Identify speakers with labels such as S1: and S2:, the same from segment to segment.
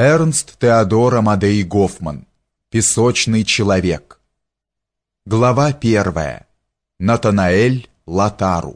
S1: Эрнст Теодор Амадей Гофман. Песочный человек. Глава 1. Натанаэль Лотару.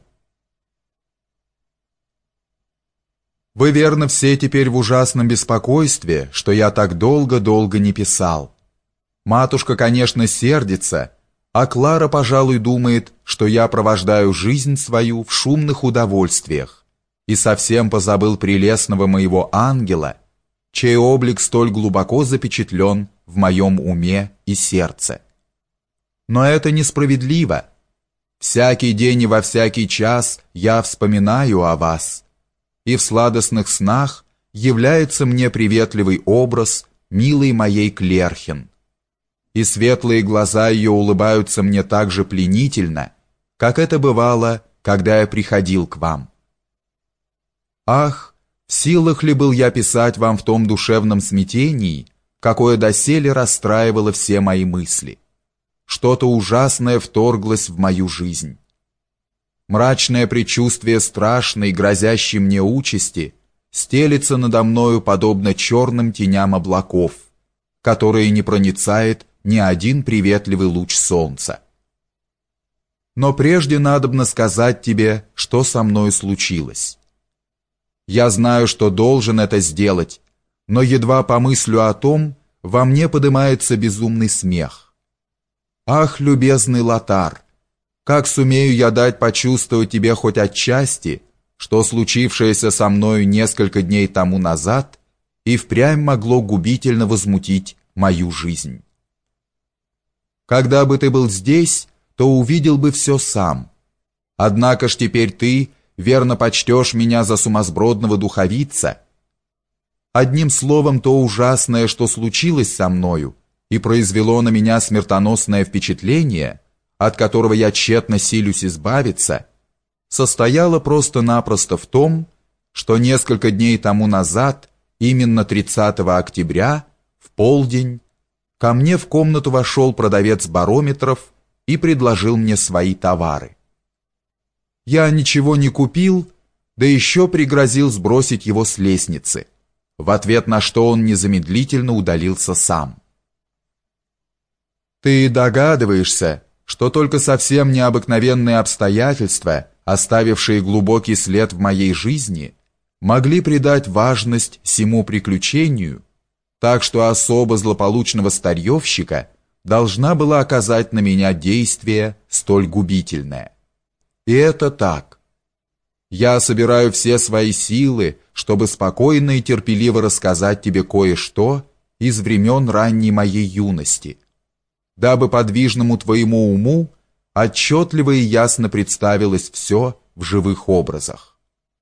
S1: Вы, верно, все теперь в ужасном беспокойстве, что я так долго не писал. Матушка, конечно, сердится, а Клара, пожалуй, думает, что я провождаю жизнь свою в шумных удовольствиях и совсем позабыл прелестного моего ангела, чей облик столь глубоко запечатлен в моем уме и сердце. Но это несправедливо. Всякий день и во всякий час я вспоминаю о вас, и в сладостных снах является мне приветливый образ милой моей Клерхен, и светлые глаза ее улыбаются мне так же пленительно, как это бывало, когда я приходил к вам. Ах, в силах ли был я писать вам в том душевном смятении, какое доселе расстраивало все мои мысли? Что-то ужасное вторглось в мою жизнь. Мрачное предчувствие страшной, грозящей мне участи, стелется надо мною подобно черным теням облаков, которые не проницает ни один приветливый луч солнца. Но прежде надобно сказать тебе, что со мною случилось. Я знаю, что должен это сделать, но едва помыслю о том, во мне поднимается безумный смех. Ах, любезный Лотар, как сумею я дать почувствовать тебе хоть отчасти, что случившееся со мною несколько дней тому назад и впрямь могло губительно возмутить мою жизнь. Когда бы ты был здесь, то увидел бы все сам. Однако ж теперь ты верно почтешь меня за сумасбродного духовица. Одним словом, то ужасное, что случилось со мною и произвело на меня смертоносное впечатление, от которого я тщетно силюсь избавиться, состояло просто-напросто в том, что несколько дней тому назад, именно 30 октября, в полдень, ко мне в комнату вошел продавец барометров и предложил мне свои товары. Я ничего не купил, да еще пригрозил сбросить его с лестницы, в ответ на что он незамедлительно удалился сам. Ты догадываешься, что только совсем необыкновенные обстоятельства, оставившие глубокий след в моей жизни, могли придать важность сему приключению, так что особа злополучного старьевщика должна была оказать на меня действие столь губительное. И это так. Я собираю все свои силы, чтобы спокойно и терпеливо рассказать тебе кое-что из времен ранней моей юности, дабы подвижному твоему уму отчетливо и ясно представилось все в живых образах.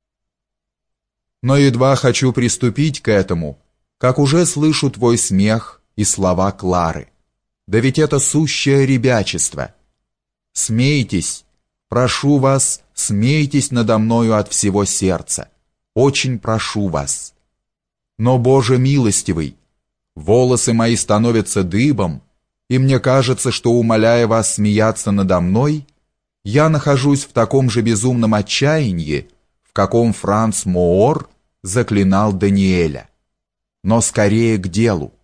S1: Но едва хочу приступить к этому, как уже слышу твой смех и слова Клары. Да ведь это сущее ребячество. Смейтесь, прошу вас, смейтесь надо мною от всего сердца. Очень прошу вас. Но, Боже милостивый, волосы мои становятся дыбом, и мне кажется, что, умоляя вас смеяться надо мной, я нахожусь в таком же безумном отчаянии, в каком Франц Моор заклинал Даниэля. Но скорее к делу.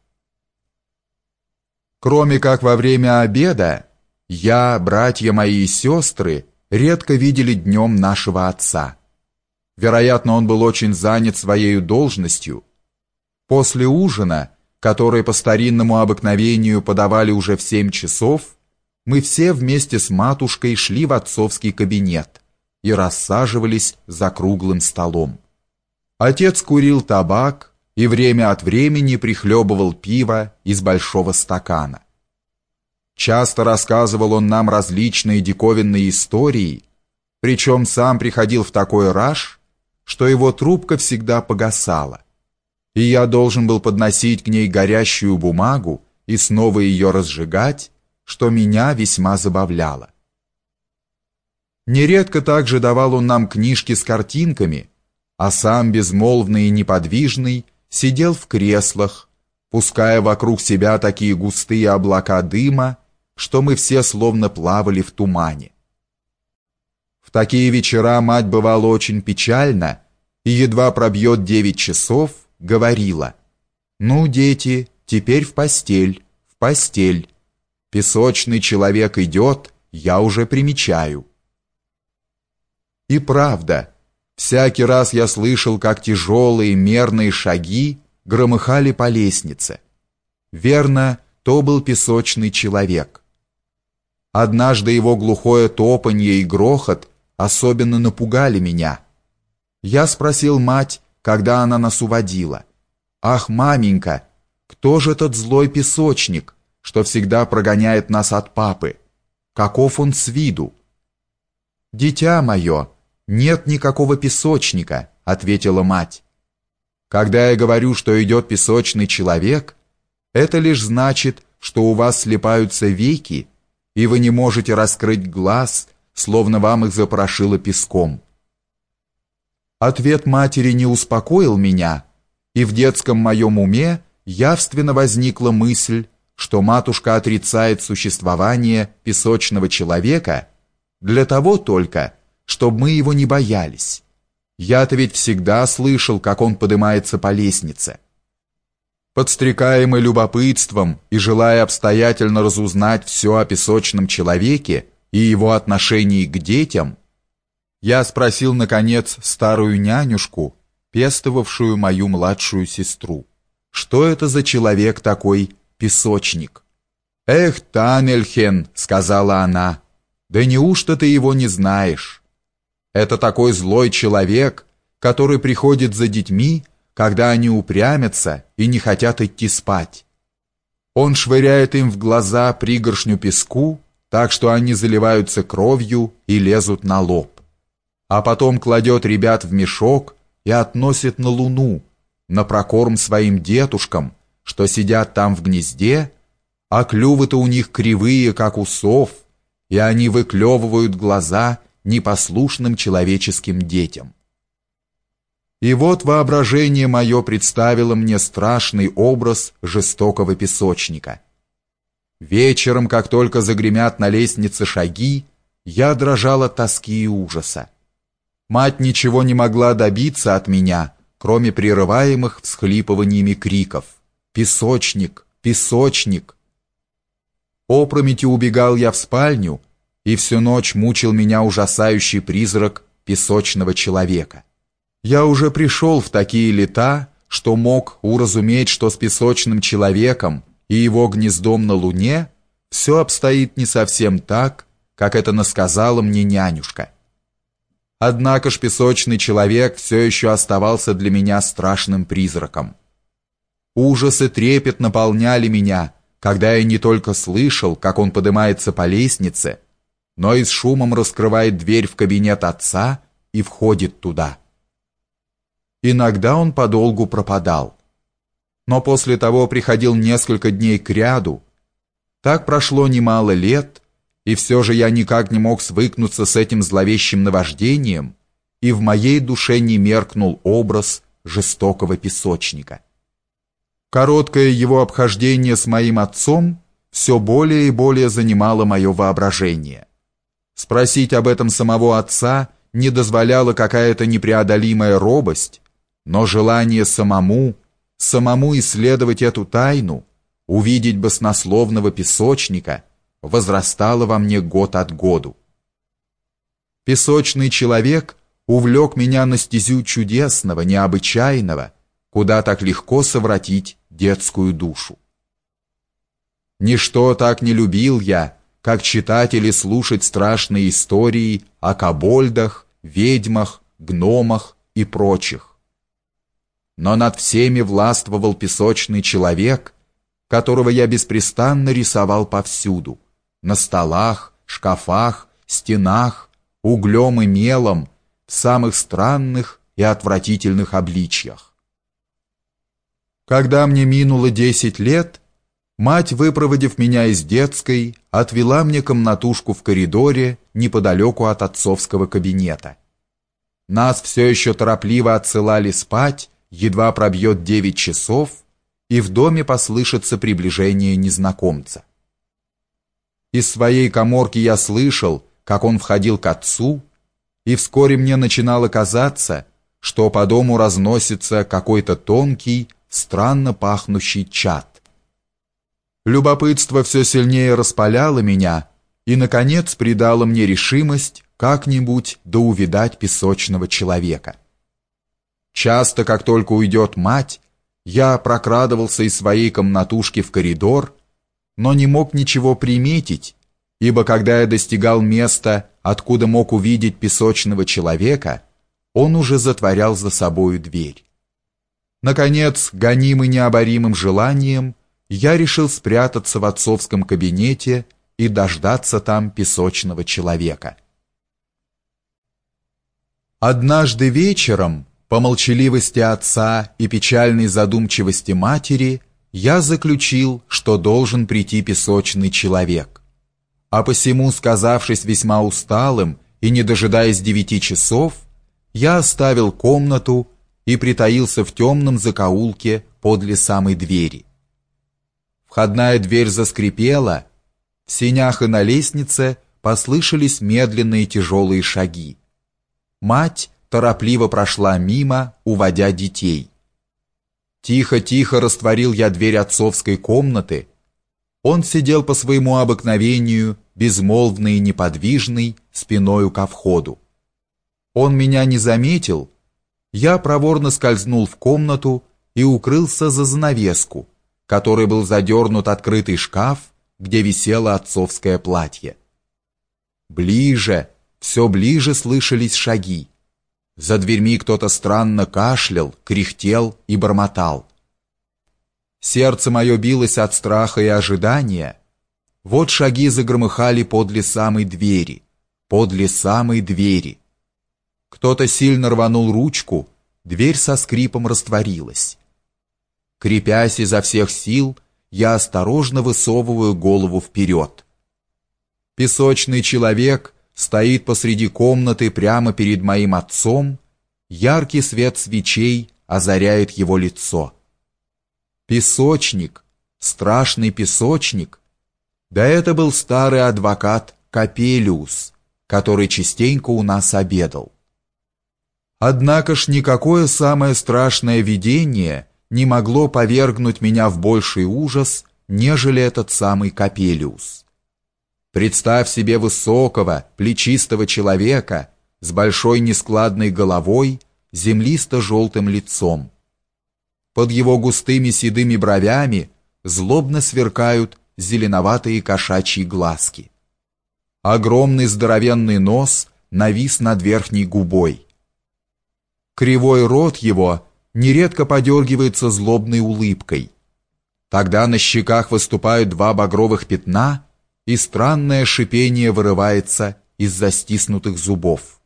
S1: Кроме как во время обеда, я, братья мои и сестры, редко видели днем нашего отца. Вероятно, он был очень занят своей должностью. После ужина, который по старинному обыкновению подавали уже в 7 часов, мы все вместе с матушкой шли в отцовский кабинет и рассаживались за круглым столом. Отец курил табак и время от времени прихлебывал пиво из большого стакана. Часто рассказывал он нам различные диковинные истории, причем сам приходил в такой раж, что его трубка всегда погасала, и я должен был подносить к ней горящую бумагу и снова ее разжигать, что меня весьма забавляло. Нередко также давал он нам книжки с картинками, а сам безмолвный и неподвижный сидел в креслах, пуская вокруг себя такие густые облака дыма, что мы все словно плавали в тумане. В такие вечера мать бывала очень печальна и едва пробьет 9 часов, говорила: «Ну, дети, теперь в постель, в постель. Песочный человек идет, я уже примечаю». И правда, всякий раз я слышал, как тяжелые мерные шаги громыхали по лестнице. Верно, то был песочный человек. Однажды его глухое топанье и грохот особенно напугали меня. Я спросил мать, когда она нас уводила: «Ах, маменька, кто же этот злой песочник, что всегда прогоняет нас от папы? Каков он с виду?» «Дитя мое, нет никакого песочника», — ответила мать. «Когда я говорю, что идет песочный человек, это лишь значит, что у вас слипаются веки, и вы не можете раскрыть глаз, словно вам их запорошило песком». Ответ матери не успокоил меня, и в детском моем уме явственно возникла мысль, что матушка отрицает существование песочного человека для того только, чтобы мы его не боялись. Я-то ведь всегда слышал, как он поднимается по лестнице. Подстрекаемый любопытством и желая обстоятельно разузнать все о песочном человеке и его отношении к детям, я спросил, наконец, старую нянюшку, пестовавшую мою младшую сестру, что это за человек такой песочник. «Эх, Танельхен», — сказала она, — «да неужто ты его не знаешь? Это такой злой человек, который приходит за детьми, когда они упрямятся и не хотят идти спать. Он швыряет им в глаза пригоршню песку, так что они заливаются кровью и лезут на лоб. А потом кладет ребят в мешок и относит на Луну, на прокорм своим детушкам, что сидят там в гнезде, а клювы-то у них кривые, как у сов, и они выклевывают глаза непослушным человеческим детям. И вот воображение мое представило мне страшный образ жестокого песочника. Вечером, как только загремят на лестнице шаги, я дрожал от тоски и ужаса. Мать ничего не могла добиться от меня, кроме прерываемых всхлипываниями криков: «Песочник! Песочник!». Опрометью убегал я в спальню, и всю ночь мучил меня ужасающий призрак песочного человека. Я уже пришел в такие лета, что мог уразуметь, что с песочным человеком и его гнездом на Луне все обстоит не совсем так, как это насказала мне нянюшка. Однако ж песочный человек все еще оставался для меня страшным призраком. Ужас и трепет наполняли меня, когда я не только слышал, как он поднимается по лестнице, но и с шумом раскрывает дверь в кабинет отца и входит туда. Иногда он подолгу пропадал, но после того приходил несколько дней кряду. Так прошло немало лет, и все же я никак не мог свыкнуться с этим зловещим наваждением, и в моей душе не меркнул образ жестокого песочника. Короткое его обхождение с моим отцом все более и более занимало мое воображение. Спросить об этом самого отца не дозволяла какая-то непреодолимая робость, но желание самому исследовать эту тайну, увидеть баснословного песочника, возрастало во мне год от году. Песочный человек увлек меня на стезю чудесного, необычайного, куда так легко совратить детскую душу. Ничто так не любил я, как читать или слушать страшные истории о кобольдах, ведьмах, гномах и прочих. Но над всеми властвовал песочный человек, которого я беспрестанно рисовал повсюду, на столах, шкафах, стенах, углем и мелом, в самых странных и отвратительных обличьях. Когда мне минуло 10 лет, мать, выпроводив меня из детской, отвела мне комнатушку в коридоре неподалеку от отцовского кабинета. Нас все еще торопливо отсылали спать, едва пробьет 9 часов, и в доме послышится приближение незнакомца. Из своей каморки я слышал, как он входил к отцу, и вскоре мне начинало казаться, что по дому разносится какой-то тонкий, странно пахнущий чад. Любопытство все сильнее распаляло меня и, наконец, придало мне решимость как-нибудь доувидать песочного человека. Часто, как только уйдет мать, я прокрадывался из своей комнатушки в коридор, но не мог ничего приметить, ибо когда я достигал места, откуда мог увидеть песочного человека, он уже затворял за собою дверь. Наконец, гонимый необоримым желанием, я решил спрятаться в отцовском кабинете и дождаться там песочного человека. Однажды вечером, по молчаливости отца и печальной задумчивости матери, я заключил, что должен прийти песочный человек. А посему, сказавшись весьма усталым и не дожидаясь 9 часов, я оставил комнату и притаился в темном закоулке подле самой двери. Входная дверь заскрипела, в сенях и на лестнице послышались медленные тяжелые шаги. Мать торопливо прошла мимо, уводя детей. Тихо-тихо растворил я дверь отцовской комнаты. Он сидел по своему обыкновению, безмолвный и неподвижный, спиною ко входу. Он меня не заметил. Я проворно скользнул в комнату и укрылся за занавеску, которой был задернут открытый шкаф, где висело отцовское платье. Ближе, все ближе слышались шаги. За дверьми кто-то странно кашлял, кряхтел и бормотал. Сердце мое билось от страха и ожидания. Вот шаги загромыхали подле самой двери, подле самой двери. Кто-то сильно рванул ручку, дверь со скрипом растворилась. Крепясь изо всех сил, я осторожно высовываю голову вперед. Песочный человек стоит посреди комнаты прямо перед моим отцом, яркий свет свечей озаряет его лицо. Песочник, страшный песочник, да это был старый адвокат Капелиус, который частенько у нас обедал. Однако ж никакое самое страшное видение не могло повергнуть меня в больший ужас, нежели этот самый Капелиус. Представь себе высокого, плечистого человека с большой нескладной головой, землисто-желтым лицом. Под его густыми седыми бровями злобно сверкают зеленоватые кошачьи глазки. Огромный здоровенный нос навис над верхней губой. Кривой рот его нередко подергивается злобной улыбкой. Тогда на щеках выступают 2 багровых пятна, и странное шипение вырывается из-за стиснутых зубов.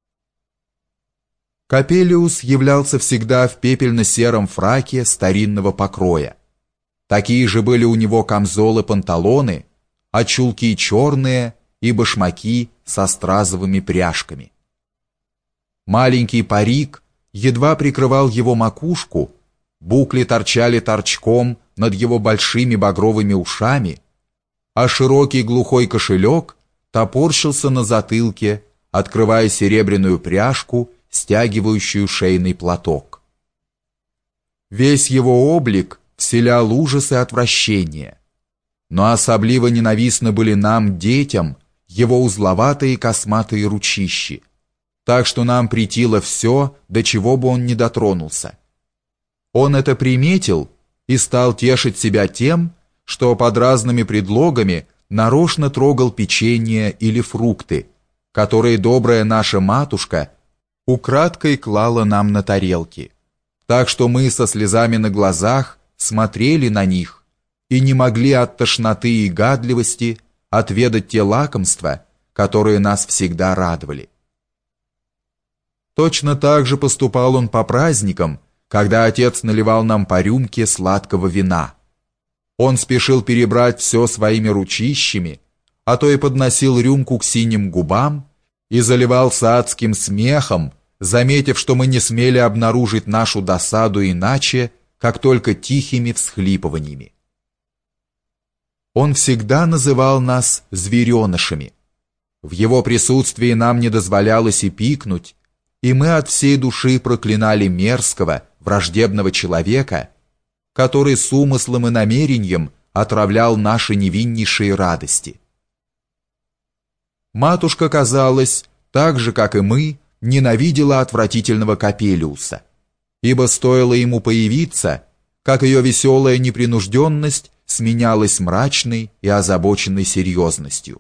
S1: Капелиус являлся всегда в пепельно-сером фраке старинного покроя. Такие же были у него камзолы-панталоны, а чулки черные и башмаки со стразовыми пряжками. Маленький парик едва прикрывал его макушку, букли торчали торчком над его большими багровыми ушами, а широкий глухой кошелек топорщился на затылке, открывая серебряную пряжку, стягивающую шейный платок. Весь его облик вселял ужас и отвращение, но особливо ненавистны были нам, детям, его узловатые косматые ручищи, так что нам претило все, до чего бы он ни дотронулся. Он это приметил и стал тешить себя тем, что под разными предлогами нарочно трогал печенье или фрукты, которые добрая наша матушка украдкой клала нам на тарелки, так что мы со слезами на глазах смотрели на них и не могли от тошноты и гадливости отведать те лакомства, которые нас всегда радовали. Точно так же поступал он по праздникам, когда отец наливал нам по рюмке сладкого вина. Он спешил перебрать все своими ручищами, а то и подносил рюмку к синим губам и заливался адским смехом, заметив, что мы не смели обнаружить нашу досаду иначе, как только тихими всхлипываниями. Он всегда называл нас зверенышами. В его присутствии нам не дозволялось и пикнуть, и мы от всей души проклинали мерзкого, враждебного человека который с умыслом и намерением отравлял наши невиннейшие радости. Матушка, казалось, так же, как и мы, ненавидела отвратительного Капелиуса, ибо стоило ему появиться, как ее веселая непринужденность сменялась мрачной и озабоченной серьезностью.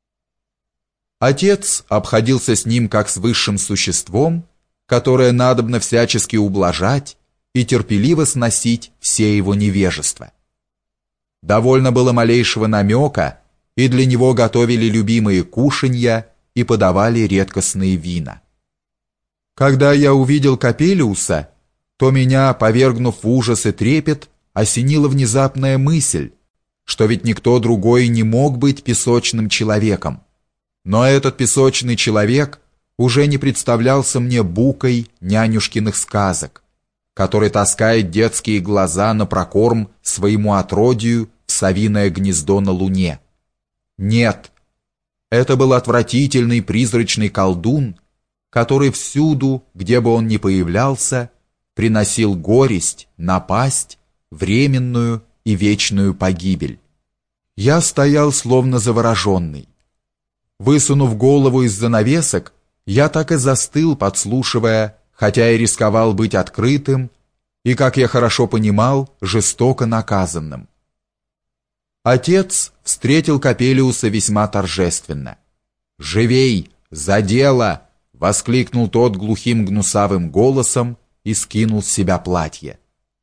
S1: Отец обходился с ним как с высшим существом, которое надобно всячески ублажать и терпеливо сносить все его невежества. Довольно было малейшего намека, и для него готовили любимые кушанья и подавали редкостные вина. Когда я увидел Капелиуса, то меня, повергнув в ужас и трепет, осенила внезапная мысль, что ведь никто другой не мог быть песочным человеком. Но этот песочный человек уже не представлялся мне букой нянюшкиных сказок, который таскает детские глаза на прокорм своему отродью в совиное гнездо на луне. Нет, это был отвратительный призрачный колдун, который всюду, где бы он ни появлялся, приносил горесть, напасть, временную и вечную погибель. Я стоял словно завороженный. Высунув голову из занавесок, я так и застыл, подслушивая, хотя и рисковал быть открытым, и, как я хорошо понимал, жестоко наказанным. Отец встретил Капелиуса весьма торжественно. «Живей! За дело!» — воскликнул тот глухим гнусавым голосом и скинул с себя платье.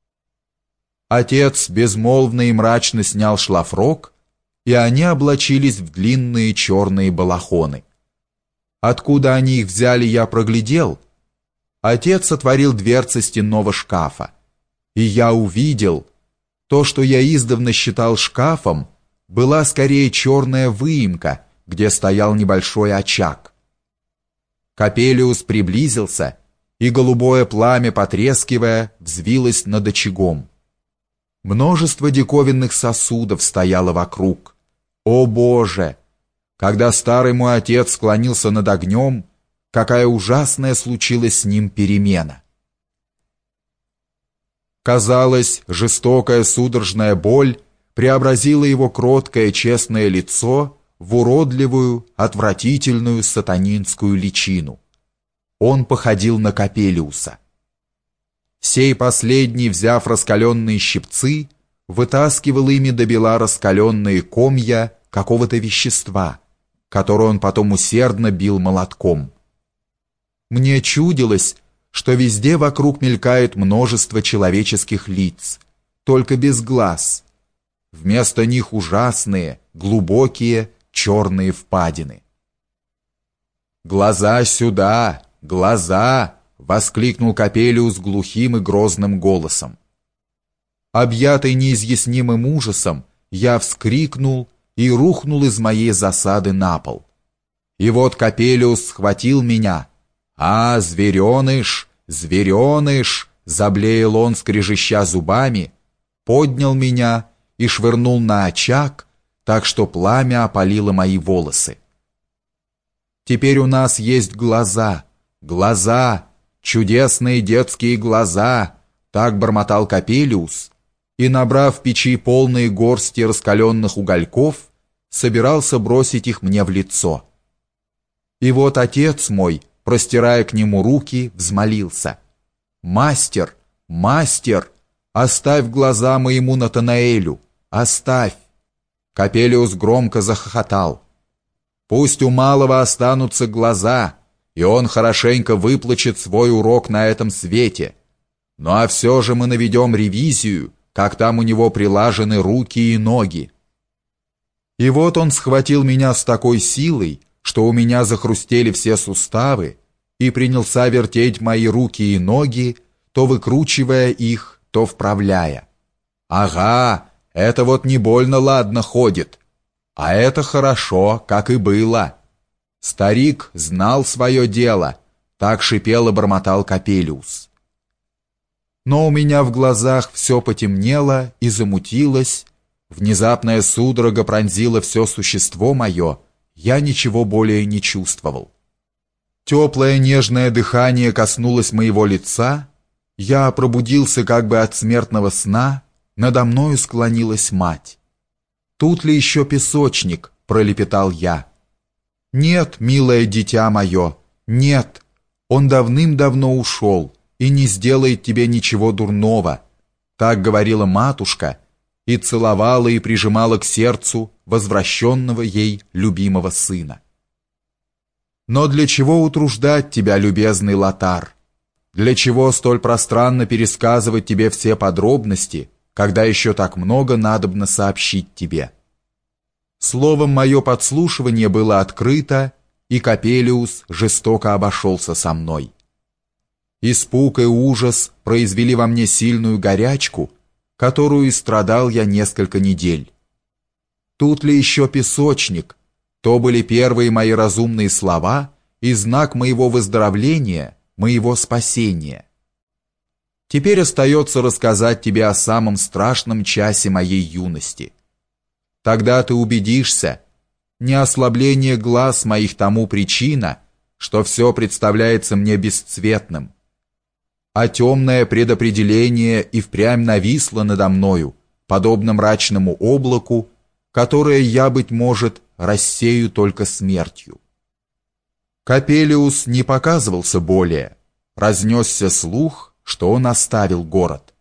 S1: Отец безмолвно и мрачно снял шлафрок, и они облачились в длинные черные балахоны. Откуда они их взяли, я проглядел. Отец отворил дверцы стенного шкафа, и я увидел, то, что я издавна считал шкафом, была скорее черная выемка, где стоял небольшой очаг. Капелиус приблизился, и голубое пламя, потрескивая, взвилось над очагом. Множество диковинных сосудов стояло вокруг. О Боже! Когда старый мой отец склонился над огнем, какая ужасная случилась с ним перемена! Казалось, жестокая судорожная боль преобразила его кроткое честное лицо в уродливую, отвратительную сатанинскую личину. Он походил на Капелиуса. Сей последний, взяв раскаленные щипцы, вытаскивал ими до бела раскаленные комья какого-то вещества, которое он потом усердно бил молотком. Мне чудилось, что везде вокруг мелькает множество человеческих лиц, только без глаз. Вместо них ужасные, глубокие, черные впадины. «Глаза сюда! Глаза!» — воскликнул Капелиус глухим и грозным голосом. Объятый неизъяснимым ужасом, я вскрикнул и рухнул из моей засады на пол. И вот Капелиус схватил меня. «А, звереныш, звереныш!» — заблеял он, скрежеща зубами, поднял меня и швырнул на очаг, так что пламя опалило мои волосы. «Теперь у нас есть глаза, глаза, чудесные детские глаза!» — так бормотал Капелиус, и, набрав в печи полные горсти раскаленных угольков, собирался бросить их мне в лицо. И вот отец мой, простирая к нему руки, взмолился: «Мастер, мастер, оставь глаза моему Натанаэлю, оставь!» Капелиус громко захохотал. «Пусть у малого останутся глаза, и он хорошенько выплачет свой урок на этом свете. Ну а все же мы наведем ревизию, как там у него прилажены руки и ноги». И вот он схватил меня с такой силой, что у меня захрустели все суставы, и принялся вертеть мои руки и ноги, то выкручивая их, то вправляя. «Ага, это вот не больно ладно ходит, а это хорошо, как и было». Старик знал свое дело, так шипел и бормотал Капелиус. Но у меня в глазах все потемнело и замутилось, внезапная судорога пронзила все существо мое, я ничего более не чувствовал. Теплое нежное дыхание коснулось моего лица, я пробудился как бы от смертного сна надо мною склонилась мать. «Тут ли еще песочник?» — пролепетал я. «Нет, милое дитя мое, нет, он давным-давно ушел и не сделает тебе ничего дурного», — так говорила матушка и целовала и прижимала к сердцу возвращенного ей любимого сына. «Но для чего утруждать тебя, любезный Лотар? Для чего столь пространно пересказывать тебе все подробности, когда еще так много надобно сообщить тебе?» Словом, мое подслушивание было открыто, и Копелиус жестоко обошелся со мной. Испуг и ужас произвели во мне сильную горячку, которую и страдал я несколько недель. «Тут ли еще песочник?» То были первые мои разумные слова и знак моего выздоровления, моего спасения. Теперь остается рассказать тебе о самом страшном часе моей юности. Тогда ты убедишься, не ослабление глаз моих тому причина, что все представляется мне бесцветным, а темное предопределение и впрямь нависло надо мною, подобно мрачному облаку, которое я, быть может, рассею только смертью. Копелиус не показывался более, разнесся слух, что он оставил город.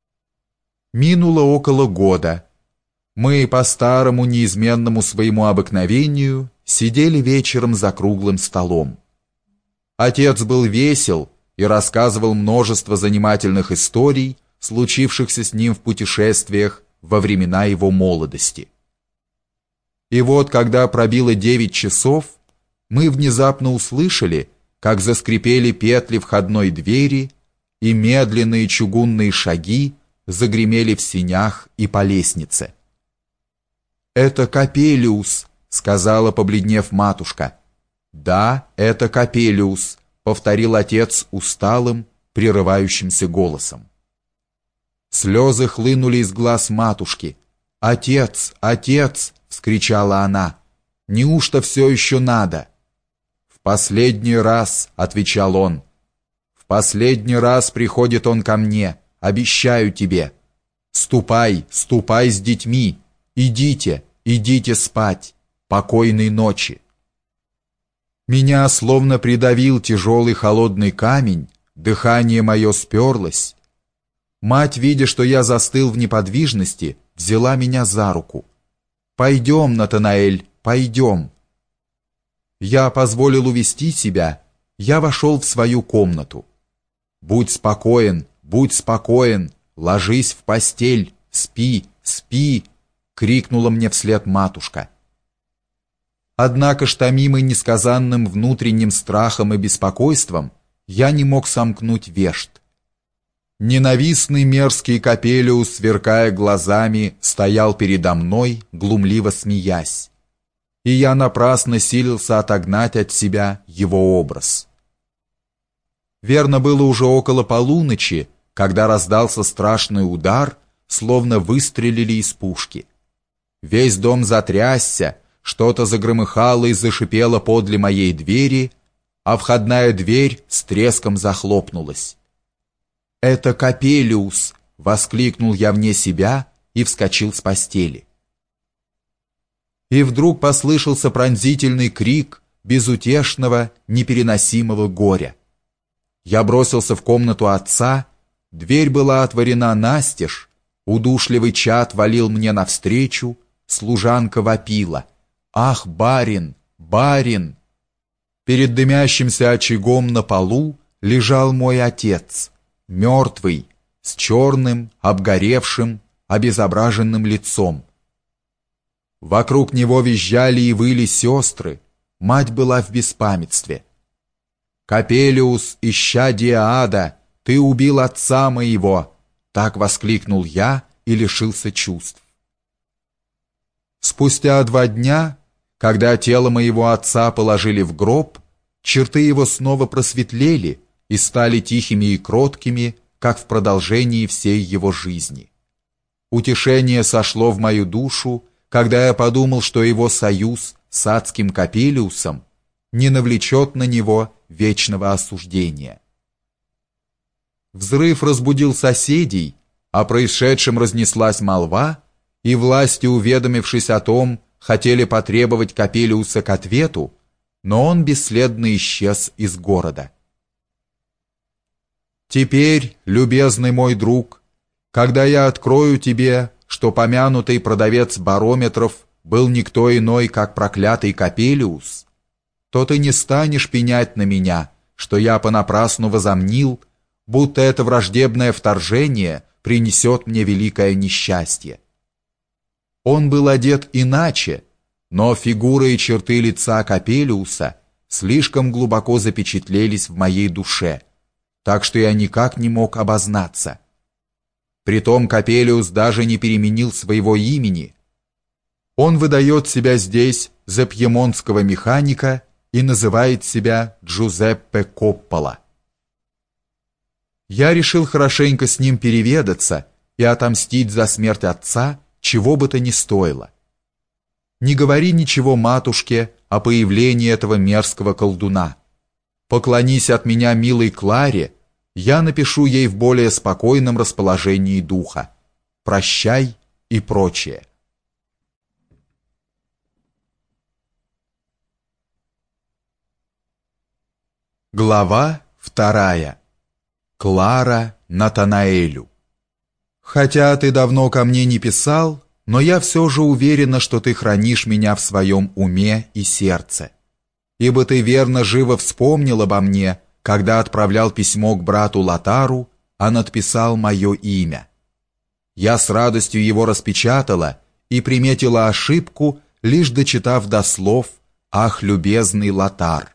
S1: Минуло около года. Мы по старому неизменному своему обыкновению сидели вечером за круглым столом. Отец был весел и рассказывал множество занимательных историй, случившихся с ним в путешествиях во времена его молодости. И вот, когда пробило 9 часов, мы внезапно услышали, как заскрипели петли входной двери, и медленные чугунные шаги загремели в сенях и по лестнице. «Это Копелиус», — сказала, побледнев матушка. «Да, это Копелиус», — повторил отец усталым, прерывающимся голосом. Слезы хлынули из глаз матушки. «Отец, отец!» — вскричала она. «Неужто все еще надо?» «В последний раз», — отвечал он. «В последний раз приходит он ко мне, обещаю тебе. Ступай, ступай с детьми, идите, идите спать. Покойной ночи». Меня словно придавил тяжелый холодный камень, дыхание мое сперлось. Мать, видя, что я застыл в неподвижности, взяла меня за руку. «Пойдем, Натанаэль, пойдем». Я позволил увести себя, я вошел в свою комнату. будь спокоен, ложись в постель, спи, спи», — крикнула мне вслед матушка. Однако ж, томимый несказанным внутренним страхом и беспокойством, я не мог сомкнуть вежд. Ненавистный мерзкий Копелиус, сверкая глазами, стоял передо мной, глумливо смеясь, и я напрасно силился отогнать от себя его образ. Верно, было уже около полуночи, когда раздался страшный удар, словно выстрелили из пушки. Весь дом затрясся, что-то загромыхало и зашипело подле моей двери, а входная дверь с треском захлопнулась. «Это Копелиус!» — воскликнул я вне себя и вскочил с постели. И вдруг послышался пронзительный крик безутешного, непереносимого горя. Я бросился в комнату отца, дверь была отворена настежь, удушливый чад валил мне навстречу, служанка вопила: «Ах, барин, барин!» Перед дымящимся очагом на полу лежал мой отец, мертвый, с черным, обгоревшим, обезображенным лицом. Вокруг него визжали и выли сестры, мать была в беспамятстве. «Копелиус, исчадие ада, ты убил отца моего!» — так воскликнул я и лишился чувств. Спустя 2 дня, когда тело моего отца положили в гроб, черты его снова просветлели и стали тихими и кроткими, как в продолжении всей его жизни. Утешение сошло в мою душу, когда я подумал, что его союз с адским Копелиусом не навлечет на него вечного осуждения. Взрыв разбудил соседей, о происшедшем разнеслась молва, и власти, уведомившись о том, хотели потребовать Капелиуса к ответу, но он бесследно исчез из города. Теперь, любезный мой друг, когда я открою тебе, что помянутый продавец барометров был никто иной, как проклятый Капелиус, то ты не станешь пенять на меня, что я понапрасну возомнил, будто это враждебное вторжение принесет мне великое несчастье. Он был одет иначе, но фигура и черты лица Капелиуса слишком глубоко запечатлелись в моей душе, так что я никак не мог обознаться. Притом Капелиус даже не переменил своего имени. Он выдает себя здесь за пьемонтского механика и называет себя Джузеппе Коппола. Я решил хорошенько с ним переведаться и отомстить за смерть отца, чего бы то ни стоило. Не говори ничего матушке о появлении этого мерзкого колдуна. Поклонись от меня милой Кларе, я напишу ей в более спокойном расположении духа. Прощай и прочее. Глава 2. Клара Натанаэлю. Хотя ты давно ко мне не писал, но я все же уверена, что ты хранишь меня в своем уме и сердце. Ибо ты верно живо вспомнил обо мне, когда отправлял письмо к брату Лотару, а надписал мое имя. Я с радостью его распечатала и приметила ошибку, лишь дочитав до слов «Ах, любезный Лотар».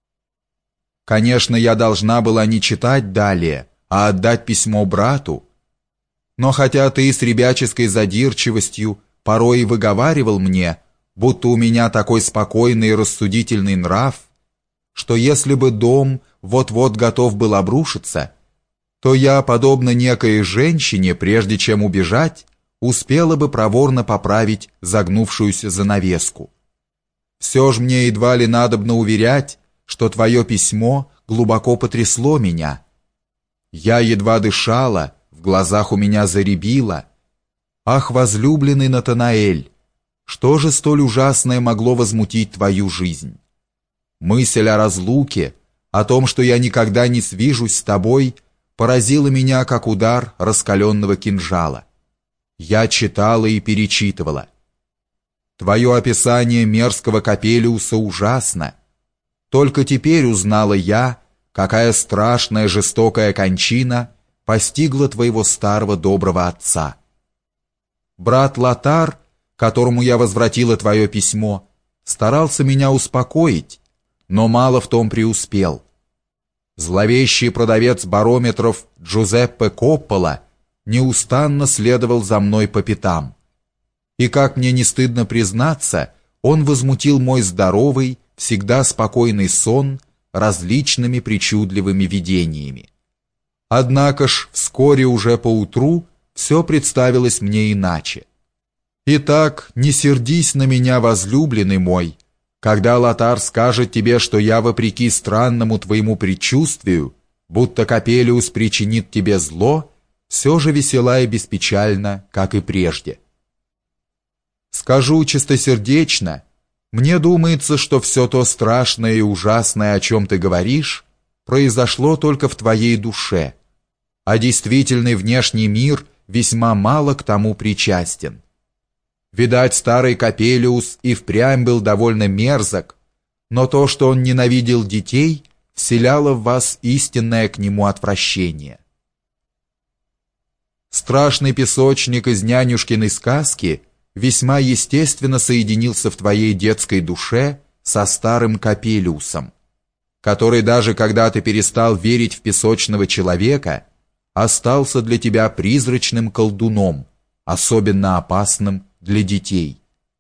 S1: Конечно, я должна была не читать далее, а отдать письмо брату, но хотя ты с ребяческой задирчивостью порой и выговаривал мне, будто у меня такой спокойный и рассудительный нрав, что если бы дом вот-вот готов был обрушиться, то я, подобно некой женщине, прежде чем убежать, успела бы проворно поправить загнувшуюся занавеску. Все же мне едва ли надобно уверять, что твое письмо глубоко потрясло меня. Я едва дышала, в глазах у меня зарябило. Ах, возлюбленный Натанаэль, что же столь ужасное могло возмутить твою жизнь? Мысль о разлуке, о том, что я никогда не свижусь с тобой, поразила меня, как удар раскаленного кинжала. Я читала и перечитывала. Твое описание мерзкого Капелиуса ужасно. Только теперь узнала я, какая страшная жестокая кончина постигла твоего старого доброго отца. Брат Лотар, которому я возвратила твое письмо, старался меня успокоить, но мало в том преуспел. Зловещий продавец барометров Джузеппе Коппола неустанно следовал за мной по пятам. И, как мне не стыдно признаться, он возмутил мой здоровый, всегда спокойный сон различными причудливыми видениями. Однако ж вскоре уже поутру все представилось мне иначе. Итак, не сердись на меня, возлюбленный мой, когда Лотар скажет тебе, что я, вопреки странному твоему предчувствию, будто Капелиус причинит тебе зло, все же весела и беспечальна, как и прежде. Скажу чистосердечно, мне думается, что все то страшное и ужасное, о чем ты говоришь, произошло только в твоей душе, а действительный внешний мир весьма мало к тому причастен. Видать, старый Капелиус и впрямь был довольно мерзок, но то, что он ненавидел детей, вселяло в вас истинное к нему отвращение. Страшный песочник из нянюшкиной сказки весьма естественно соединился в твоей детской душе со старым Капелиусом, который даже когда ты перестал верить в песочного человека, остался для тебя призрачным колдуном, особенно опасным для детей.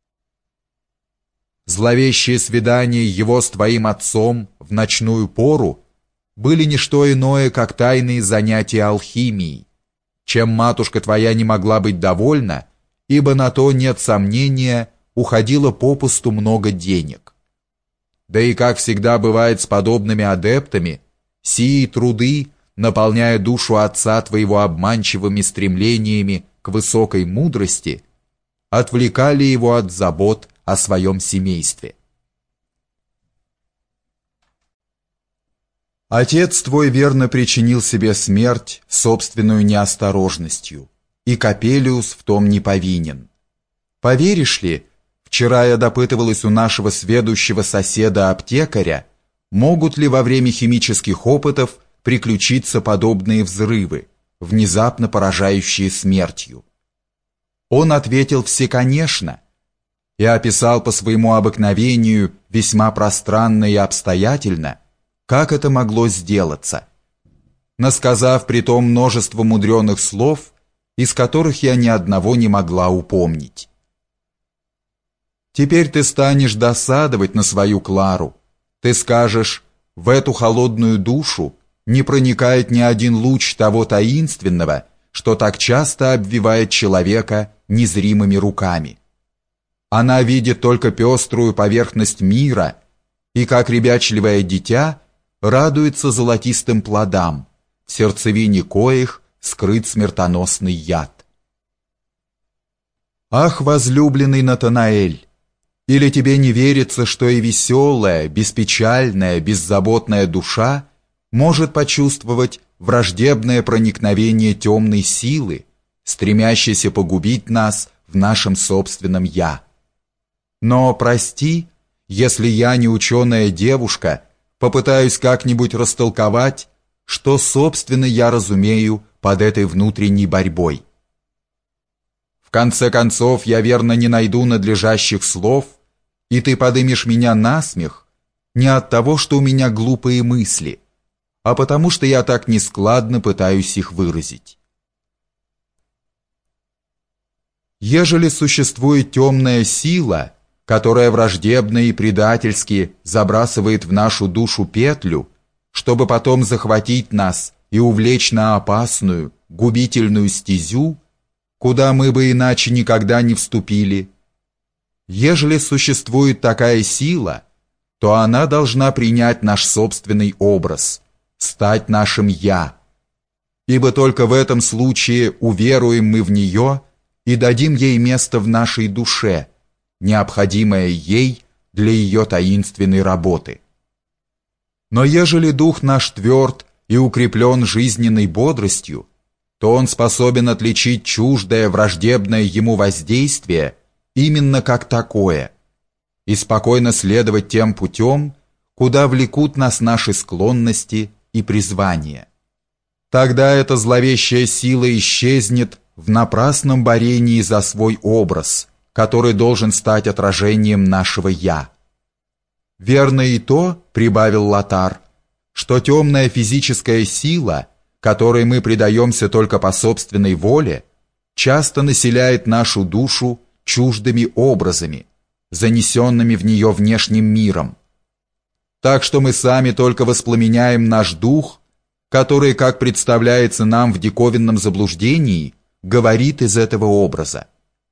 S1: Зловещие свидания его с твоим отцом в ночную пору были не что иное, как тайные занятия алхимией, чем матушка твоя не могла быть довольна, ибо на то, нет сомнения, уходило попусту много денег. Да и как всегда бывает с подобными адептами, сии труды наполняя душу отца твоего обманчивыми стремлениями к высокой мудрости, отвлекали его от забот о своем семействе. Отец твой верно причинил себе смерть собственную неосторожностью, и Капелиус в том не повинен. Поверишь ли, вчера я допытывалась у нашего сведущего соседа-аптекаря, могут ли во время химических опытов приключиться подобные взрывы, внезапно поражающие смертью. Он ответил всеконечно и описал по своему обыкновению весьма пространно и обстоятельно, как это могло сделаться, насказав притом множество мудреных слов, из которых я ни одного не могла упомнить. Теперь ты станешь досадовать на свою Клару. Ты скажешь, в эту холодную душу не проникает ни один луч того таинственного, что так часто обвивает человека незримыми руками. Она видит только пеструю поверхность мира и, как ребячливое дитя, радуется золотистым плодам, в сердцевине коих скрыт смертоносный яд. Ах, возлюбленный Натанаэль! Или тебе не верится, что и веселая, беспечальная, беззаботная душа может почувствовать враждебное проникновение темной силы, стремящейся погубить нас в нашем собственном «я»? Но прости, если я, не ученая девушка, попытаюсь как-нибудь растолковать, что, собственно, я разумею под этой внутренней борьбой. В конце концов, я верно не найду надлежащих слов, и ты подымешь меня на смех не от того, что у меня глупые мысли, а потому что я так нескладно пытаюсь их выразить. Ежели существует темная сила, которая враждебно и предательски забрасывает в нашу душу петлю, чтобы потом захватить нас и увлечь на опасную, губительную стезю, куда мы бы иначе никогда не вступили. Ежели существует такая сила, то она должна принять наш собственный образ, стать нашим «я», ибо только в этом случае уверуем мы в нее и дадим ей место в нашей душе, необходимое ей для ее таинственной работы. Но ежели дух наш тверд и укреплен жизненной бодростью, то он способен отличить чуждое враждебное ему воздействие именно как такое и спокойно следовать тем путем, куда влекут нас наши склонности и призвания. Тогда эта зловещая сила исчезнет в напрасном борении за свой образ, который должен стать отражением нашего «я». Верно и то, прибавил Лотар, что темная физическая сила, которой мы предаемся только по собственной воле, часто населяет нашу душу чуждыми образами, занесенными в нее внешним миром. Так что мы сами только воспламеняем наш дух, который, как представляется нам в диковинном заблуждении, говорит из этого образа.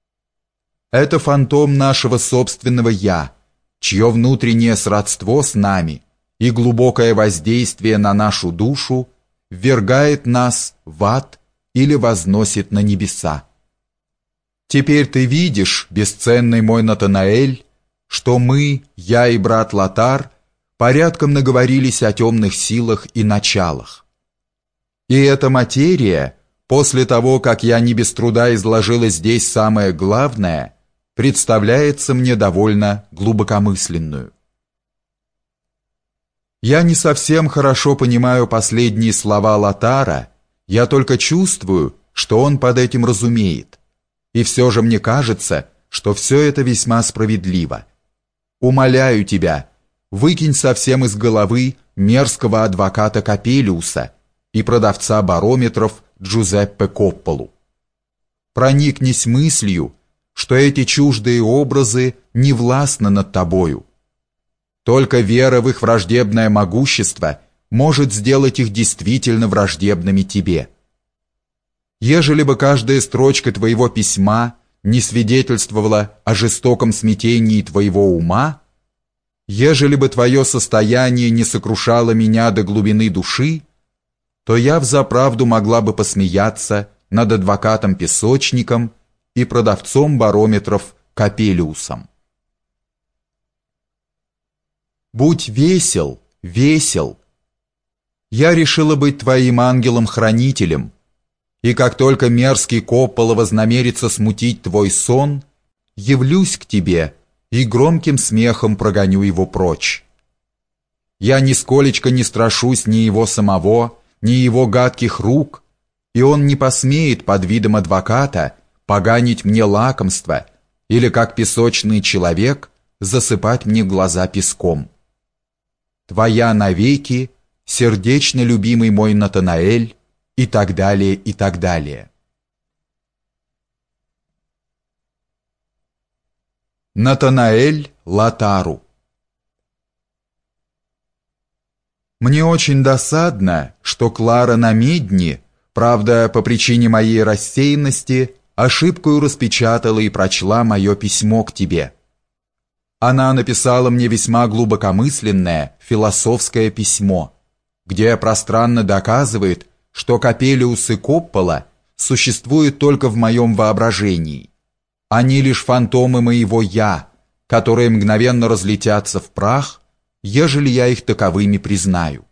S1: Это фантом нашего собственного «я», чье внутреннее сродство с нами и глубокое воздействие на нашу душу ввергает нас в ад или возносит на небеса. Теперь ты видишь, бесценный мой Натанаэль, что мы, я и брат Лотар, порядком наговорились о темных силах и началах. И эта материя, после того, как я не без труда изложила здесь самое главное, представляется мне довольно глубокомысленную. Я не совсем хорошо понимаю последние слова Лотара, я только чувствую, что он под этим разумеет. И все же мне кажется, что все это весьма справедливо. Умоляю тебя, выкинь совсем из головы мерзкого адвоката Капелиуса и продавца барометров Джузеппе Копполу. Проникнись мыслью, что эти чуждые образы не властны над тобою. Только вера в их враждебное могущество может сделать их действительно враждебными тебе. Ежели бы каждая строчка твоего письма не свидетельствовала о жестоком смятении твоего ума, ежели бы твое состояние не сокрушало меня до глубины души, то я взаправду могла бы посмеяться над адвокатом-песочником и продавцом барометров Капелиусом. Будь весел, весел. Я решила быть твоим ангелом-хранителем, и как только мерзкий Коппола вознамерится смутить твой сон, явлюсь к тебе и громким смехом прогоню его прочь. Я нисколечко не страшусь ни его самого, ни его гадких рук, и он не посмеет под видом адвоката поганить мне лакомство или, как песочный человек, засыпать мне глаза песком. Твоя навеки, сердечно любимый мой Натанаэль, и так далее, и так далее. Натанаэль Латару. Мне очень досадно, что Клара на медне, правда, по причине моей рассеянности, ошибкою распечатала и прочла мое письмо к тебе. Она написала мне весьма глубокомысленное философское письмо, где пространно доказывает, что Капелиус и Коппола существуют только в моем воображении. Они лишь фантомы моего «я», которые мгновенно разлетятся в прах, ежели я их таковыми признаю.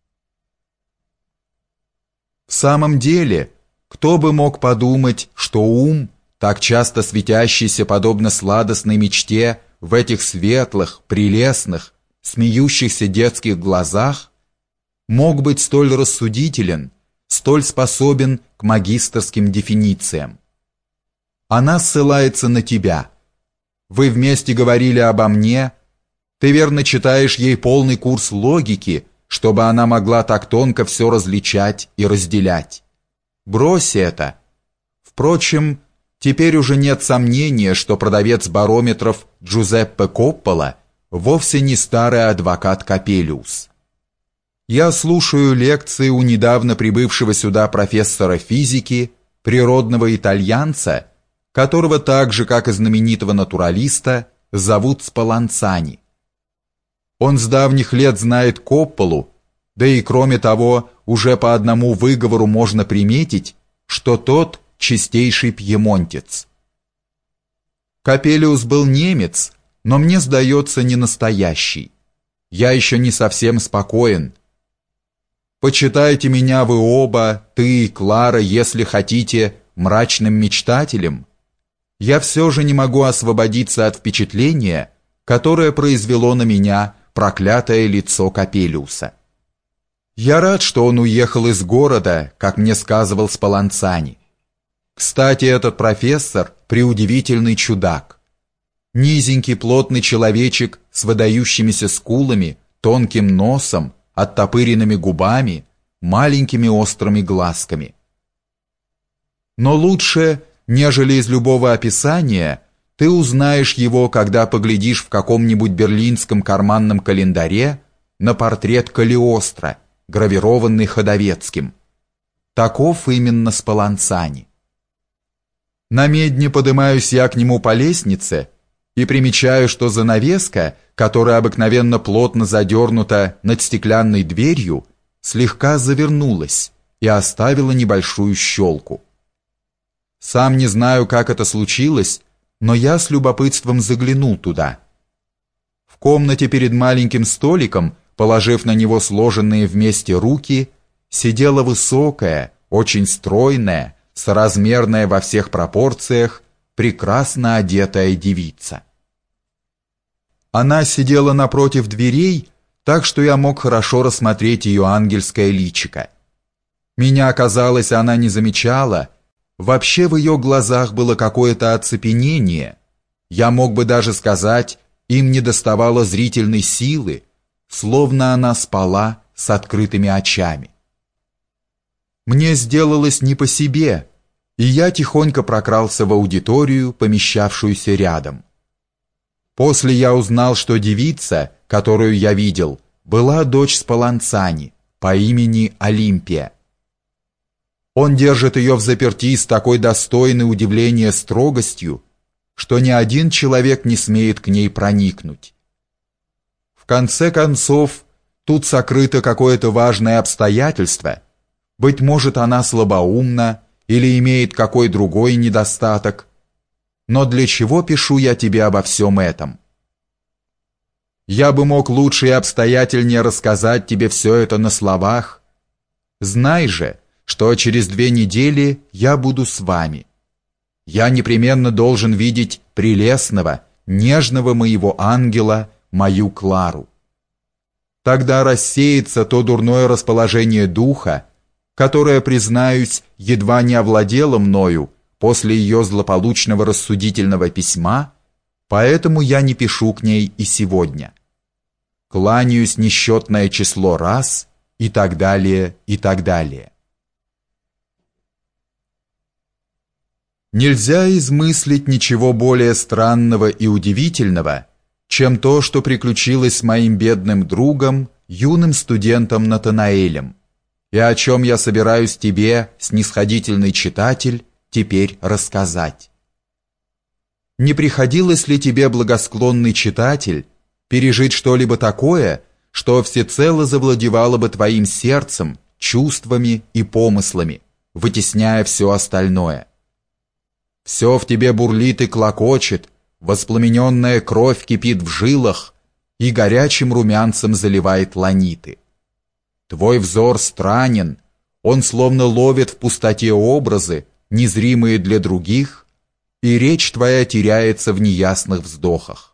S1: В самом деле, кто бы мог подумать, что ум, так часто светящийся подобно сладостной мечте в этих светлых, прелестных, смеющихся детских глазах, мог быть столь рассудителен, столь способен к магистерским дефинициям. Она ссылается на тебя. Вы вместе говорили обо мне. Ты верно читаешь ей полный курс логики, чтобы она могла так тонко все различать и разделять. Брось это. Впрочем, теперь уже нет сомнения, что продавец барометров Джузеппе Коппола вовсе не старый адвокат Капелиус. Я слушаю лекции у недавно прибывшего сюда профессора физики, природного итальянца, которого так же, как и знаменитого натуралиста, зовут Спаланцани. Он с давних лет знает Копполу, да и кроме того, уже по одному выговору можно приметить, что тот чистейший пьемонтец. Капелиус был немец, но мне сдается не настоящий. Я еще не совсем спокоен. Почитайте меня вы оба, ты и Клара, если хотите, мрачным мечтателем. Я все же не могу освободиться от впечатления, которое произвело на меня проклятое лицо Капелиуса. Я рад, что он уехал из города, как мне сказывал Спаланцани. Кстати, этот профессор – преудивительный чудак. Низенький плотный человечек с выдающимися скулами, тонким носом, оттопыренными губами, маленькими острыми глазками. Но лучше, нежели из любого описания, ты узнаешь его, когда поглядишь в каком-нибудь берлинском карманном календаре на портрет Калиостро, гравированный Ходовецким. Таков именно Спаланцани. На медне подымаюсь я к нему по лестнице и примечаю, что занавеска, которая обыкновенно плотно задернута над стеклянной дверью, слегка завернулась и оставила небольшую щелку. Сам не знаю, как это случилось, но я с любопытством заглянул туда. В комнате перед маленьким столиком, положив на него сложенные вместе руки, сидела высокая, очень стройная, соразмерная во всех пропорциях, прекрасно одетая девица. Она сидела напротив дверей, так что я мог хорошо рассмотреть ее ангельское личико. Меня, казалось, она не замечала. Вообще в ее глазах было какое-то оцепенение. Я мог бы даже сказать, им недоставало зрительной силы, словно она спала с открытыми очами. Мне сделалось не по себе, и я тихонько прокрался в аудиторию, помещавшуюся рядом. После я узнал, что девица, которую я видел, была дочь Спаланцани по имени Олимпия. Он держит ее взаперти с такой достойной удивления строгостью, что ни один человек не смеет к ней проникнуть. В конце концов, тут сокрыто какое-то важное обстоятельство, Быть может, она слабоумна или имеет какой другой недостаток. Но для чего пишу я тебе обо всем этом? Я бы мог лучше и обстоятельнее рассказать тебе все это на словах. Знай же, что через 2 недели я буду с вами. Я непременно должен видеть прелестного, нежного моего ангела, мою Клару. Тогда рассеется то дурное расположение духа, которое, признаюсь, едва не овладело мною после ее злополучного рассудительного письма, поэтому я не пишу к ней и сегодня. Кланяюсь несчетное число раз, и так далее, и так далее. Нельзя измыслить ничего более странного и удивительного, чем то, что приключилось с моим бедным другом, юным студентом Натанаэлем, и о чем я собираюсь тебе, снисходительный читатель, теперь рассказать. Не приходилось ли тебе, благосклонный читатель, пережить что-либо такое, что всецело завладевало бы твоим сердцем, чувствами и помыслами, вытесняя все остальное? Все в тебе бурлит и клокочет, воспламененная кровь кипит в жилах и горячим румянцем заливает ланиты. Твой взор странен, он словно ловит в пустоте образы, незримые для других, и речь твоя теряется в неясных вздохах.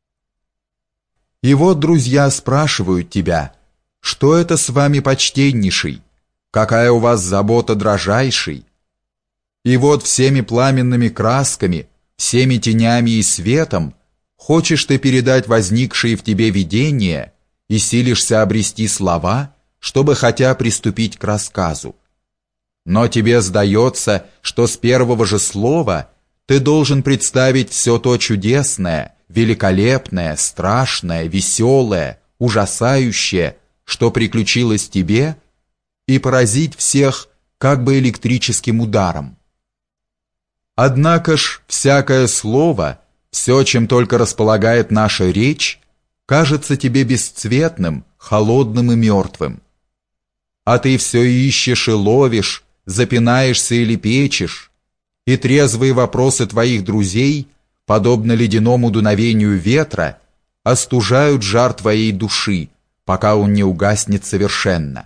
S1: И вот друзья спрашивают тебя, что это с вами, почтеннейший, какая у вас забота, дрожайший? И вот всеми пламенными красками, всеми тенями и светом хочешь ты передать возникшие в тебе видения и силишься обрести слова, чтобы хотя приступить к рассказу. Но тебе сдается, что с первого же слова ты должен представить все то чудесное, великолепное, страшное, веселое, ужасающее, что приключилось тебе, и поразить всех как бы электрическим ударом. Однако ж всякое слово, все, чем только располагает наша речь, кажется тебе бесцветным, холодным и мертвым. А ты все ищешь и ловишь, запинаешься и лепечешь, и трезвые вопросы твоих друзей, подобно ледяному дуновению ветра, остужают жар твоей души, пока он не угаснет совершенно.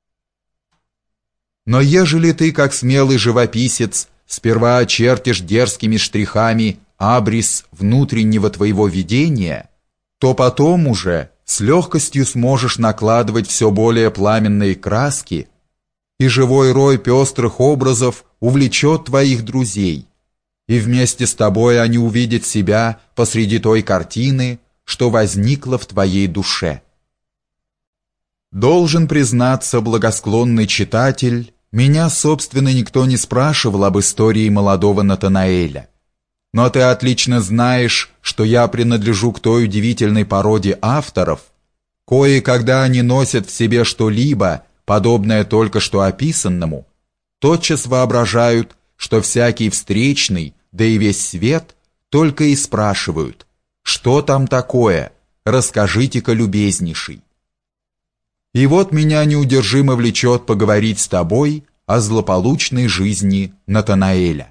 S1: Но ежели ты, как смелый живописец, сперва очертишь дерзкими штрихами абрис внутреннего твоего видения, то потом уже с легкостью сможешь накладывать все более пламенные краски, и живой рой пестрых образов увлечет твоих друзей, и вместе с тобой они увидят себя посреди той картины, что возникла в твоей душе. Должен признаться, благосклонный читатель, меня, собственно, никто не спрашивал об истории молодого Натанаэля. Но ты отлично знаешь, что я принадлежу к той удивительной породе авторов, кои, когда они носят в себе что-либо, подобное только что описанному, тотчас воображают, что всякий встречный, да и весь свет, только и спрашивают, что там такое, расскажите-ка, любезнейший. И вот меня неудержимо влечет поговорить с тобой о злополучной жизни Натанаэля.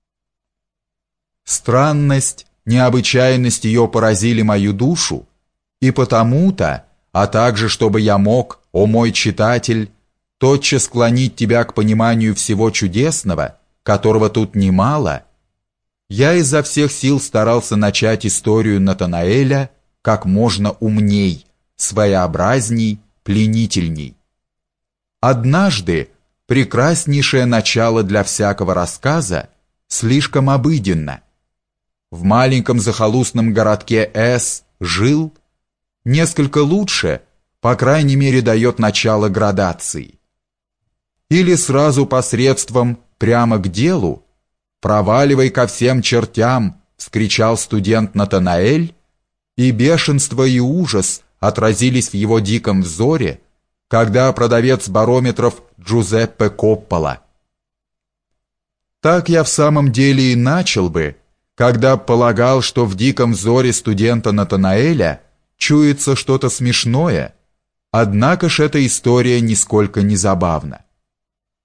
S1: Странность, необычайность ее поразили мою душу, и потому-то, а также чтобы я мог, о мой читатель, тотчас склонить тебя к пониманию всего чудесного, которого тут немало, я изо всех сил старался начать историю Натанаэля как можно умней, своеобразней, пленительней. Однажды прекраснейшее начало для всякого рассказа слишком обыденно. В маленьком захолустном городке С жил, несколько лучше, по крайней мере, дает начало градации. Или сразу посредством прямо к делу, «Проваливай ко всем чертям!» — вскричал студент Натанаэль, и бешенство и ужас отразились в его диком взоре, когда продавец барометров Джузеппе Коппола. Так я в самом деле и начал бы, когда полагал, что в диком взоре студента Натанаэля чуется что-то смешное, однако ж эта история нисколько не забавна.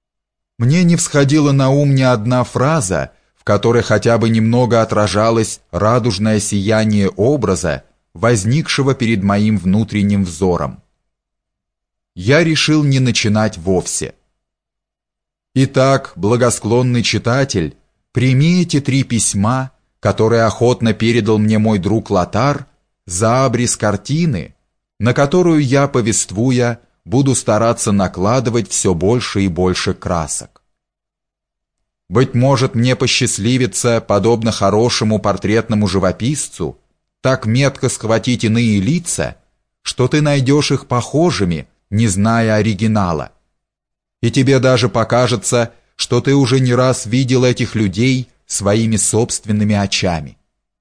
S1: Мне не всходила на ум ни одна фраза, в которой хотя бы немного отражалось радужное сияние образа, возникшего перед моим внутренним взором. Я решил не начинать вовсе. Итак, благосклонный читатель, прими эти 3 письма, которые охотно передал мне мой друг Лотар, за обрез картины, на которую я, повествуя, буду стараться накладывать все больше и больше красок. Быть может, мне посчастливится, подобно хорошему портретному живописцу, так метко схватить иные лица, что ты найдешь их похожими, не зная оригинала. И тебе даже покажется, что ты уже не раз видел этих людей своими собственными очами.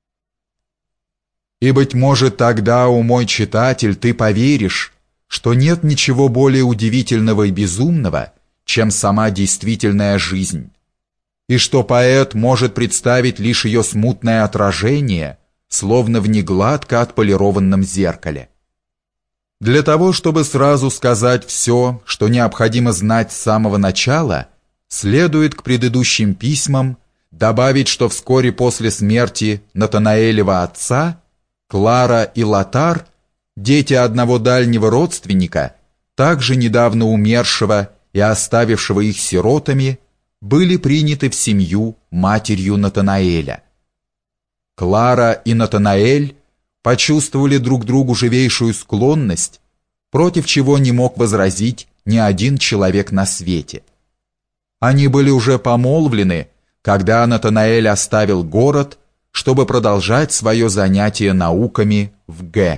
S1: И, быть может, тогда, о мой читатель, ты поверишь, что нет ничего более удивительного и безумного, чем сама действительная жизнь, и что поэт может представить лишь ее смутное отражение, словно в негладко отполированном зеркале. Для того, чтобы сразу сказать все, что необходимо знать с самого начала, следует к предыдущим письмам добавить, что вскоре после смерти Натанаэлева отца Клара и Лотар, дети одного дальнего родственника, также недавно умершего и оставившего их сиротами, были приняты в семью матерью Натанаэля. Клара и Натанаэль почувствовали друг другу живейшую склонность, против чего не мог возразить ни один человек на свете. Они были уже помолвлены, когда Натанаэль оставил город, чтобы продолжать свое занятие науками в Г.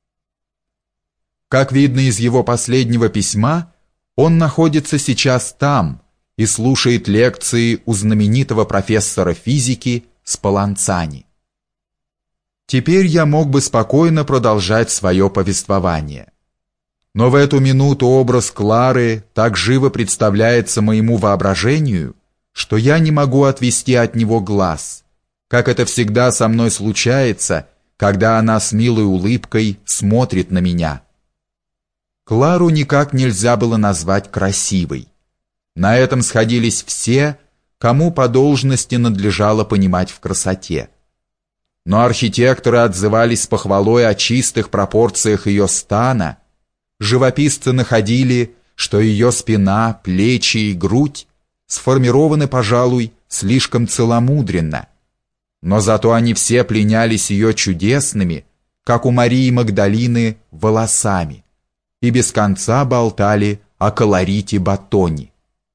S1: Как видно из его последнего письма, он находится сейчас там и слушает лекции у знаменитого профессора физики Спаланцани. Теперь я мог бы спокойно продолжать свое повествование. Но в эту минуту образ Клары так живо представляется моему воображению, что я не могу отвести от него глаз, как это всегда со мной случается, когда она с милой улыбкой смотрит на меня. Клару никак нельзя было назвать красивой. На этом сходились все, кому по должности надлежало понимать в красоте. Но архитекторы отзывались с похвалой о чистых пропорциях ее стана, живописцы находили, что ее спина, плечи и грудь сформированы, пожалуй, слишком целомудренно, но зато они все пленялись ее чудесными, как у Марии Магдалины, волосами и без конца болтали о колорите Батони.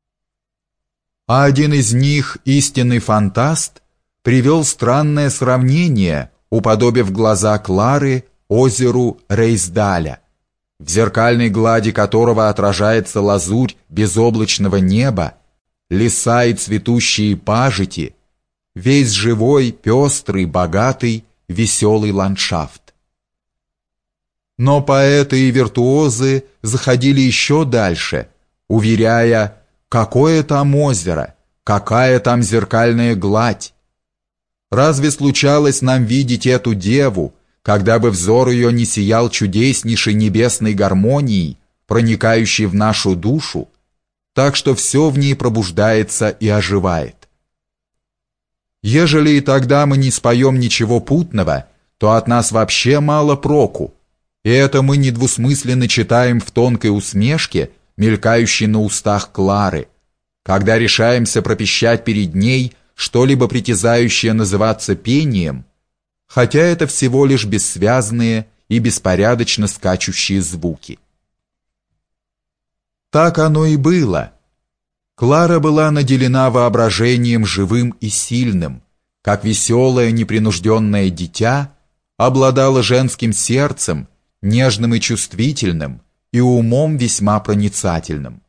S1: А один из них, истинный фантаст, привел странное сравнение, уподобив глаза Клары озеру Рейсдаля, в зеркальной глади которого отражается лазурь безоблачного неба, леса и цветущие пажити, весь живой, пестрый, богатый, веселый ландшафт. Но поэты и виртуозы заходили еще дальше, уверяя, какое там озеро, какая там зеркальная гладь. Разве случалось нам видеть эту деву, когда бы взор ее не сиял чудеснейшей небесной гармонией, проникающей в нашу душу, так что все в ней пробуждается и оживает? Ежели и тогда мы не споем ничего путного, то от нас вообще мало проку, и это мы недвусмысленно читаем в тонкой усмешке, мелькающей на устах Клары, когда решаемся пропищать перед ней что-либо притязающее называться пением, хотя это всего лишь бессвязные и беспорядочно скачущие звуки. Так оно и было. Клара была наделена воображением живым и сильным, как веселое непринужденное дитя, обладала женским сердцем, нежным и чувствительным, и умом весьма проницательным.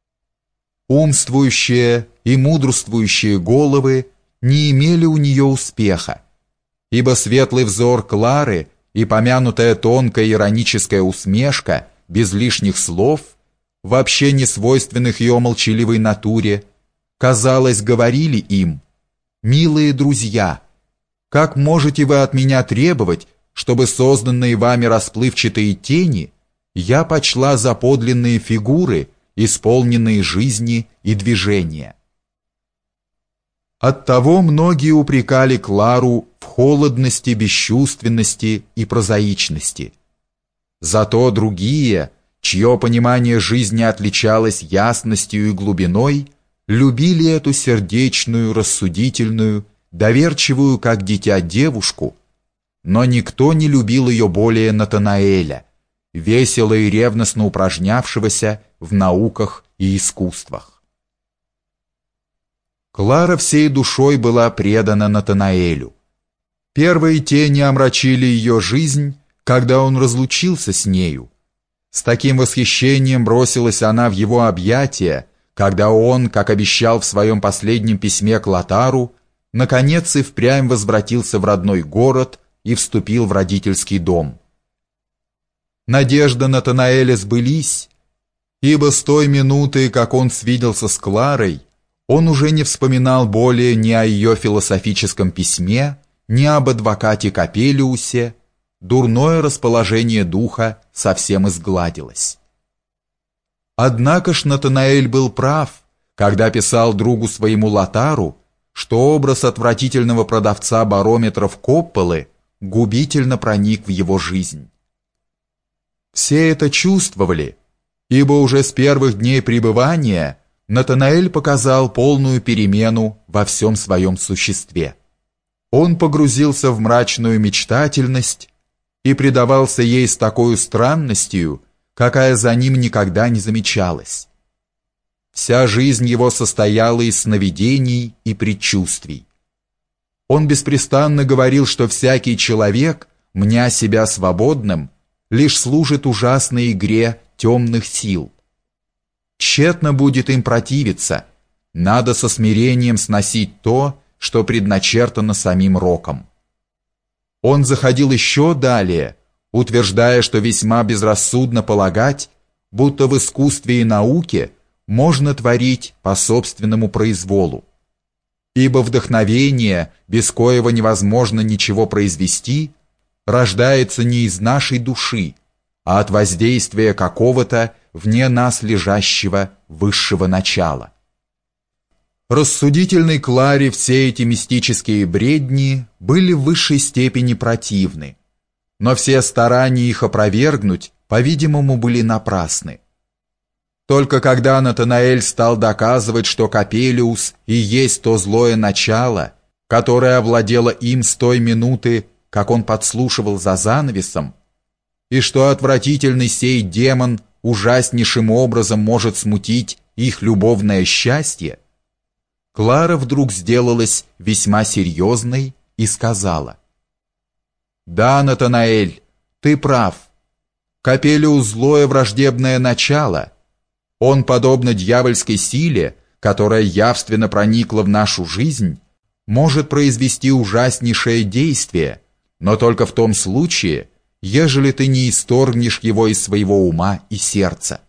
S1: Умствующие и мудрствующие головы не имели у нее успеха, ибо светлый взор Клары и помянутая тонкая ироническая усмешка без лишних слов, вообще не свойственных ее молчаливой натуре, казалось, говорили им: «Милые друзья, как можете вы от меня требовать, чтобы созданные вами расплывчатые тени я почла за подлинные фигуры исполненные жизни и движения. Оттого многие упрекали Клару в холодности, бесчувственности и прозаичности. Зато другие, чье понимание жизни отличалось ясностью и глубиной, любили эту сердечную, рассудительную, доверчивую, как дитя, девушку, но никто не любил ее более Натанаэля, весело и ревностно упражнявшегося в науках и искусствах. Клара всей душой была предана Натанаэлю. Первые тени омрачили ее жизнь, когда он разлучился с нею. С таким восхищением бросилась она в его объятия, когда он, как обещал в своем последнем письме к Лотару, наконец и впрямь возвратился в родной город и вступил в родительский дом. Надежды Натанаэля сбылись, ибо с той минуты, как он свиделся с Кларой, он уже не вспоминал более ни о ее философическом письме, ни об адвокате Капелиусе. Дурное расположение духа совсем изгладилось. Однако ж Натанаэль был прав, когда писал другу своему Лотару, что образ отвратительного продавца барометров Копполы губительно проник в его жизнь. Все это чувствовали, ибо уже с первых дней пребывания Натанаэль показал полную перемену во всем своем существе. Он погрузился в мрачную мечтательность и предавался ей с такой странностью, какая за ним никогда не замечалась. Вся жизнь его состояла из сновидений и предчувствий. Он беспрестанно говорил, что всякий человек, мня себя свободным, лишь служит ужасной игре темных сил. Тщетно будет им противиться, надо со смирением сносить то, что предначертано самим роком. Он заходил еще далее, утверждая, что весьма безрассудно полагать, будто в искусстве и науке можно творить по собственному произволу. Ибо вдохновение, без коего невозможно ничего произвести, рождается не из нашей души, а от воздействия какого-то вне нас лежащего высшего начала. Рассудительной Кларе все эти мистические бредни были в высшей степени противны, но все старания их опровергнуть, по-видимому, были напрасны. Только когда Натанаэль стал доказывать, что Капелиус и есть то злое начало, которое овладело им с той минуты, как он подслушивал за занавесом, и что отвратительный сей демон ужаснейшим образом может смутить их любовное счастье, Клара вдруг сделалась весьма серьезной и сказала: «Да, Натанаэль, ты прав. Капелиус злое враждебное начало. Он, подобно дьявольской силе, которая явственно проникла в нашу жизнь, может произвести ужаснейшее действие, но только в том случае, ежели ты не исторгнешь его из своего ума и сердца.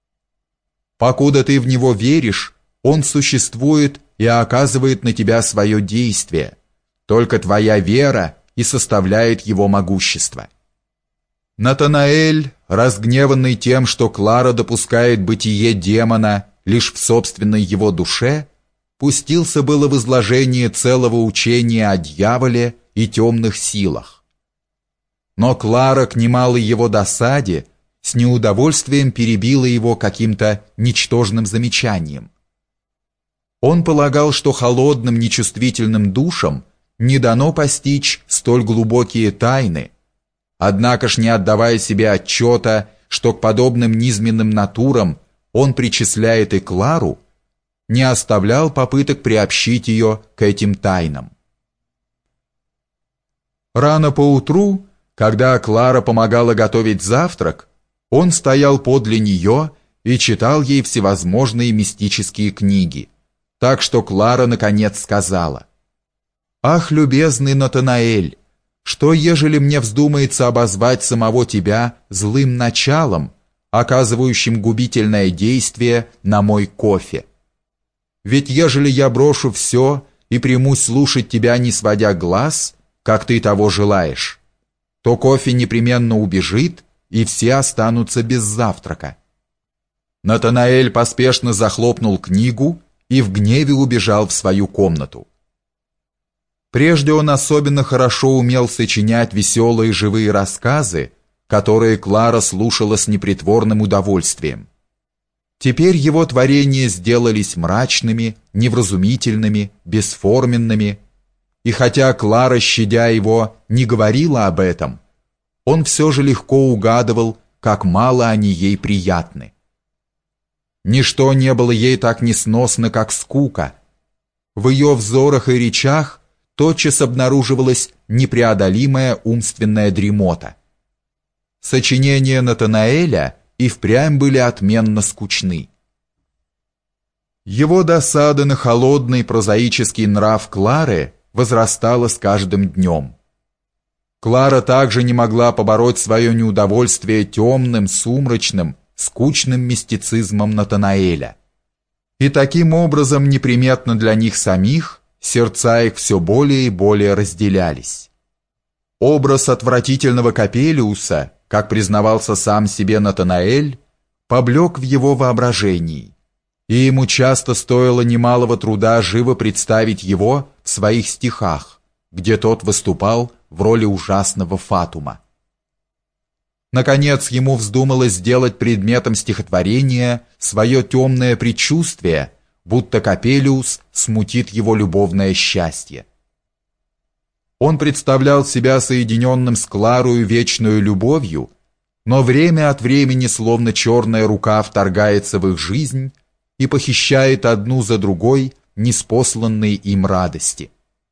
S1: Покуда ты в него веришь, он существует и оказывает на тебя свое действие. Только твоя вера и составляет его могущество». Натанаэль, разгневанный тем, что Клара допускает бытие демона лишь в собственной его душе, пустился было в изложение целого учения о дьяволе и темных силах. Но Клара, к немалой его досаде, с неудовольствием перебила его каким-то ничтожным замечанием. Он полагал, что холодным, нечувствительным душам не дано постичь столь глубокие тайны, однако ж, не отдавая себе отчета, что к подобным низменным натурам он причисляет и Клару, не оставлял попыток приобщить ее к этим тайнам. Рано поутру, когда Клара помогала готовить завтрак, он стоял подле нее и читал ей всевозможные мистические книги, так что Клара наконец сказала: «Ах, любезный Натанаэль, что ежели мне вздумается обозвать самого тебя злым началом, оказывающим губительное действие на мой кофе? Ведь ежели я брошу все и примусь слушать тебя, не сводя глаз, как ты того желаешь, то кофе непременно убежит, и все останутся без завтрака». Натанаэль поспешно захлопнул книгу и в гневе убежал в свою комнату. Прежде он особенно хорошо умел сочинять веселые живые рассказы, которые Клара слушала с непритворным удовольствием. Теперь его творения сделались мрачными, невразумительными, бесформенными, и хотя Клара, щадя его, не говорила об этом, он все же легко угадывал, как мало они ей приятны. Ничто не было ей так несносно, как скука. В ее взорах и речах тотчас обнаруживалась непреодолимая умственная дремота. Сочинения Натанаэля и впрямь были отменно скучны. Его досада на холодный прозаический нрав Клары возрастала с каждым днем. Клара также не могла побороть свое неудовольствие темным, сумрачным, скучным мистицизмом Натанаэля. И таким образом неприметно для них самих сердца их все более и более разделялись. Образ отвратительного Копелиуса, как признавался сам себе Натанаэль, поблек в его воображении, и ему часто стоило немалого труда живо представить его в своих стихах, где тот выступал в роли ужасного Фатума. Наконец ему вздумалось сделать предметом стихотворения свое темное предчувствие, будто Копелиус смутит его любовное счастье. Он представлял себя соединенным с Кларою вечную любовью, но время от времени словно черная рука вторгается в их жизнь и похищает одну за другой ниспосланные им радости.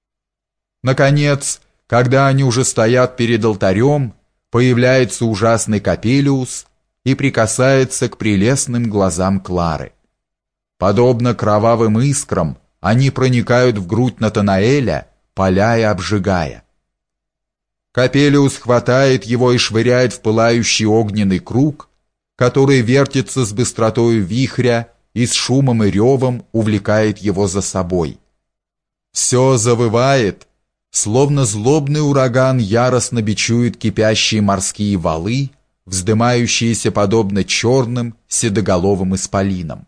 S1: Наконец, когда они уже стоят перед алтарем, появляется ужасный Копелиус и прикасается к прелестным глазам Клары. Подобно кровавым искрам, они проникают в грудь Натанаэля, паляя, обжигая. Копелиус хватает его и швыряет в пылающий огненный круг, который вертится с быстротою вихря и с шумом и ревом увлекает его за собой. Все завывает, словно злобный ураган яростно бичует кипящие морские валы, вздымающиеся подобно черным седоголовым исполинам.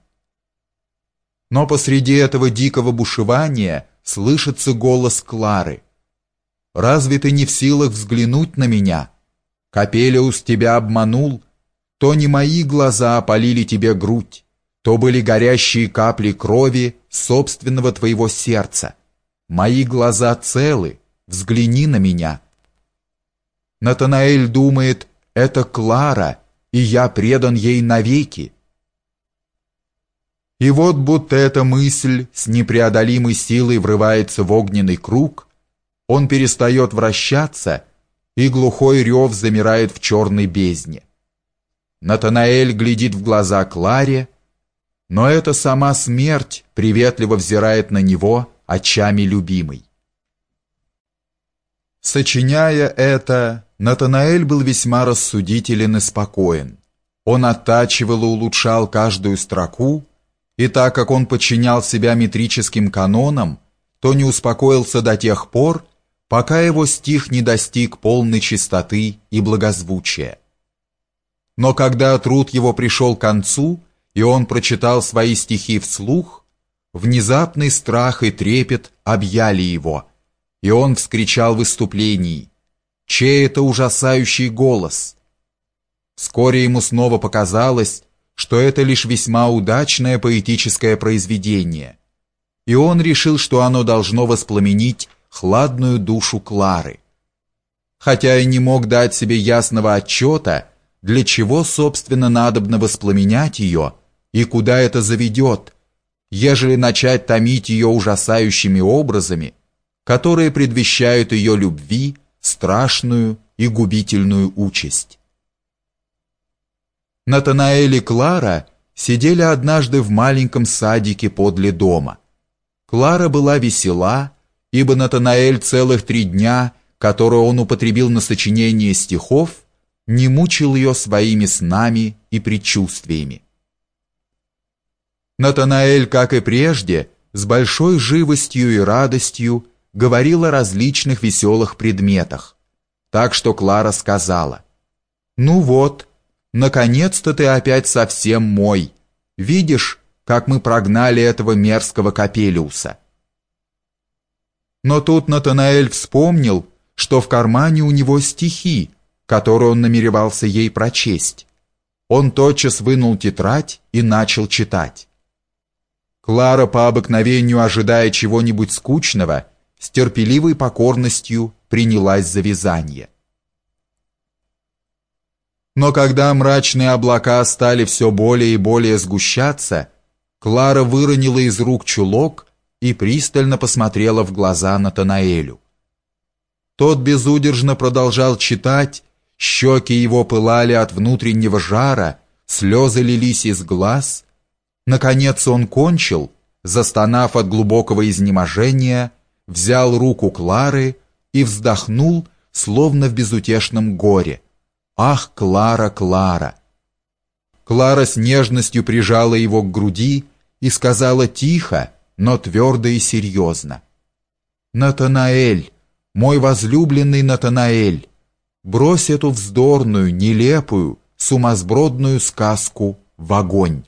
S1: Но посреди этого дикого бушевания слышится голос Клары. «Разве ты не в силах взглянуть на меня? Копелиус тебя обманул, то не мои глаза опалили тебе грудь, то были горящие капли крови собственного твоего сердца. Мои глаза целы, взгляни на меня». Натанаэль думает: это Клара, и я предан ей навеки. И вот будто эта мысль с непреодолимой силой врывается в огненный круг, он перестает вращаться, и глухой рев замирает в черной бездне. Натанаэль глядит в глаза Кларе, но это сама смерть приветливо взирает на него очами любимой. Сочиняя это, Натанаэль был весьма рассудителен и спокоен. Он оттачивал и улучшал каждую строку, и так как он подчинял себя метрическим канонам, то не успокоился до тех пор, пока его стих не достиг полной чистоты и благозвучия. Но когда труд его пришел к концу, и он прочитал свои стихи вслух, внезапный страх и трепет объяли его, и он вскричал в выступлении: «Чей это ужасающий голос?» Вскоре ему снова показалось, что это лишь весьма удачное поэтическое произведение, и он решил, что оно должно воспламенить хладную душу Клары. Хотя и не мог дать себе ясного отчета, для чего, собственно, надобно воспламенять ее и куда это заведет, ежели начать томить ее ужасающими образами, которые предвещают ее любви страшную и губительную участь. Натанаэль и Клара сидели однажды в маленьком садике подле дома. Клара была весела, ибо Натанаэль целых 3 дня, которые он употребил на сочинение стихов, не мучил ее своими снами и предчувствиями. Натанаэль, как и прежде, с большой живостью и радостью говорил о различных веселых предметах, так что Клара сказала: «Ну вот, наконец-то ты опять совсем мой, видишь, как мы прогнали этого мерзкого Капелиуса». Но тут Натанаэль вспомнил, что в кармане у него стихи, которые он намеревался ей прочесть. Он тотчас вынул тетрадь и начал читать. Клара, по обыкновению ожидая чего-нибудь скучного, с терпеливой покорностью принялась за вязание. Но когда мрачные облака стали все более и более сгущаться, Клара выронила из рук чулок и пристально посмотрела в глаза Натанаэлю. Тот безудержно продолжал читать, щеки его пылали от внутреннего жара, слезы лились из глаз. Наконец он кончил, застонав от глубокого изнеможения, взял руку Клары и вздохнул, словно в безутешном горе. «Ах, Клара, Клара!» Клара с нежностью прижала его к груди и сказала тихо, но твердо и серьезно: «Натанаэль, мой возлюбленный Натанаэль, брось эту вздорную, нелепую, сумасбродную сказку в огонь».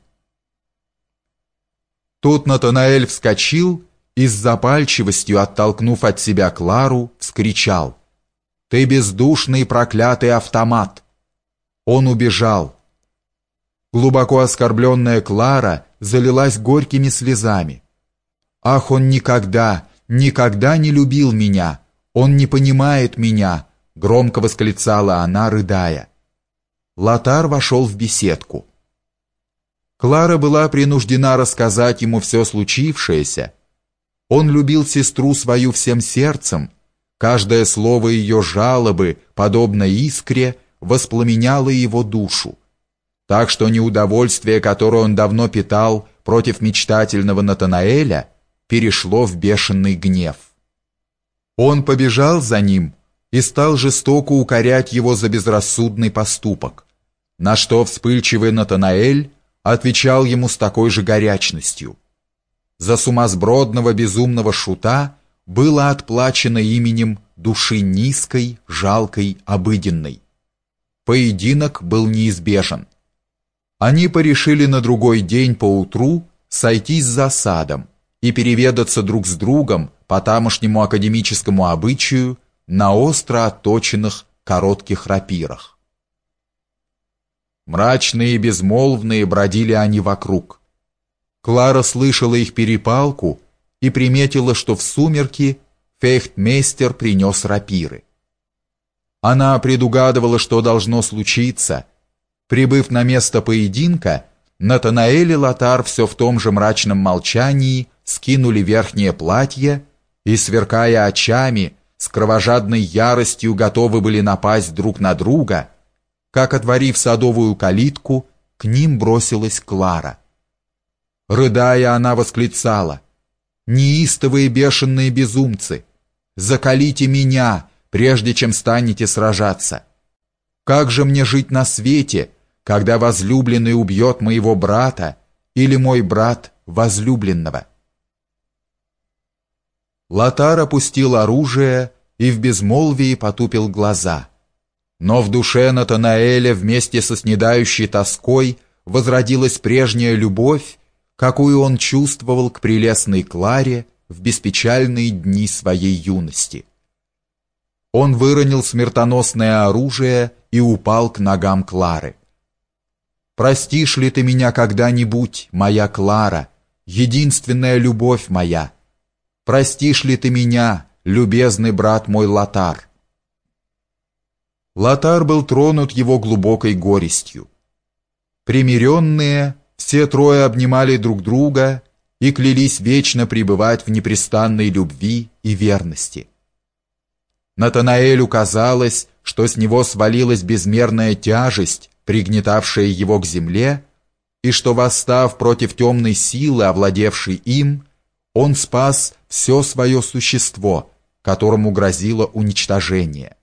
S1: Тут Натанаэль вскочил и с запальчивостью, оттолкнув от себя Клару, вскричал: «Ты бездушный проклятый автомат!» Он убежал. Глубоко оскорбленная Клара залилась горькими слезами. «Ах, он никогда, никогда не любил меня! Он не понимает меня!» — громко восклицала она, рыдая. Лотар вошел в беседку. Клара была принуждена рассказать ему все случившееся. Он любил сестру свою всем сердцем. Каждое слово ее жалобы, подобно искре, воспламеняло его душу. Так что неудовольствие, которое он давно питал против мечтательного Натанаэля, перешло в бешеный гнев. Он побежал за ним и стал жестоко укорять его за безрассудный поступок, на что вспыльчивый Натанаэль отвечал ему с такой же горячностью. За сумасбродного безумного шута было отплачено именем души низкой, жалкой, обыденной. Поединок был неизбежен. Они порешили на другой день поутру сойтись за садом и переведаться друг с другом по тамошнему академическому обычаю на остро отточенных коротких рапирах. Мрачные и безмолвные бродили они вокруг. Клара слышала их перепалку и приметила, что в сумерки фехтмейстер принес рапиры. Она предугадывала, что должно случиться. Прибыв на место поединка, Натанаэль и Лотар все в том же мрачном молчании скинули верхнее платье и, сверкая очами, с кровожадной яростью готовы были напасть друг на друга, как, отворив садовую калитку, к ним бросилась Клара. Рыдая, она восклицала: «Неистовые бешеные безумцы! Закалите меня, прежде чем станете сражаться! Как же мне жить на свете, когда возлюбленный убьет моего брата или мой брат возлюбленного?» Лотар опустил оружие и в безмолвии потупил глаза. Но в душе Натанаэля вместе со снедающей тоской возродилась прежняя любовь, какую он чувствовал к прелестной Кларе в беспечальные дни своей юности. Он выронил смертоносное оружие и упал к ногам Клары. «Простишь ли ты меня когда-нибудь, моя Клара, единственная любовь моя? Простишь ли ты меня, любезный брат мой Лотар?» Лотар был тронут его глубокой горестью. Примиренные, все трое обнимали друг друга и клялись вечно пребывать в непрестанной любви и верности. Натанаэлю казалось, что с него свалилась безмерная тяжесть, пригнетавшая его к земле, и что, восстав против темной силы, овладевшей им, он спас все свое существо, которому грозило уничтожение.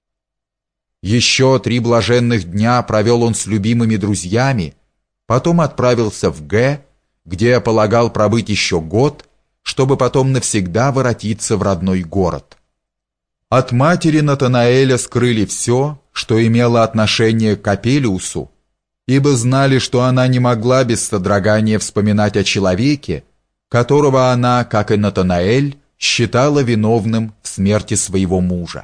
S1: Еще 3 блаженных дня провел он с любимыми друзьями, потом отправился в Г, где полагал пробыть еще год, чтобы потом навсегда воротиться в родной город. От матери Натанаэля скрыли все, что имело отношение к Капелиусу, ибо знали, что она не могла без содрогания вспоминать о человеке, которого она, как и Натанаэль, считала виновным в смерти своего мужа.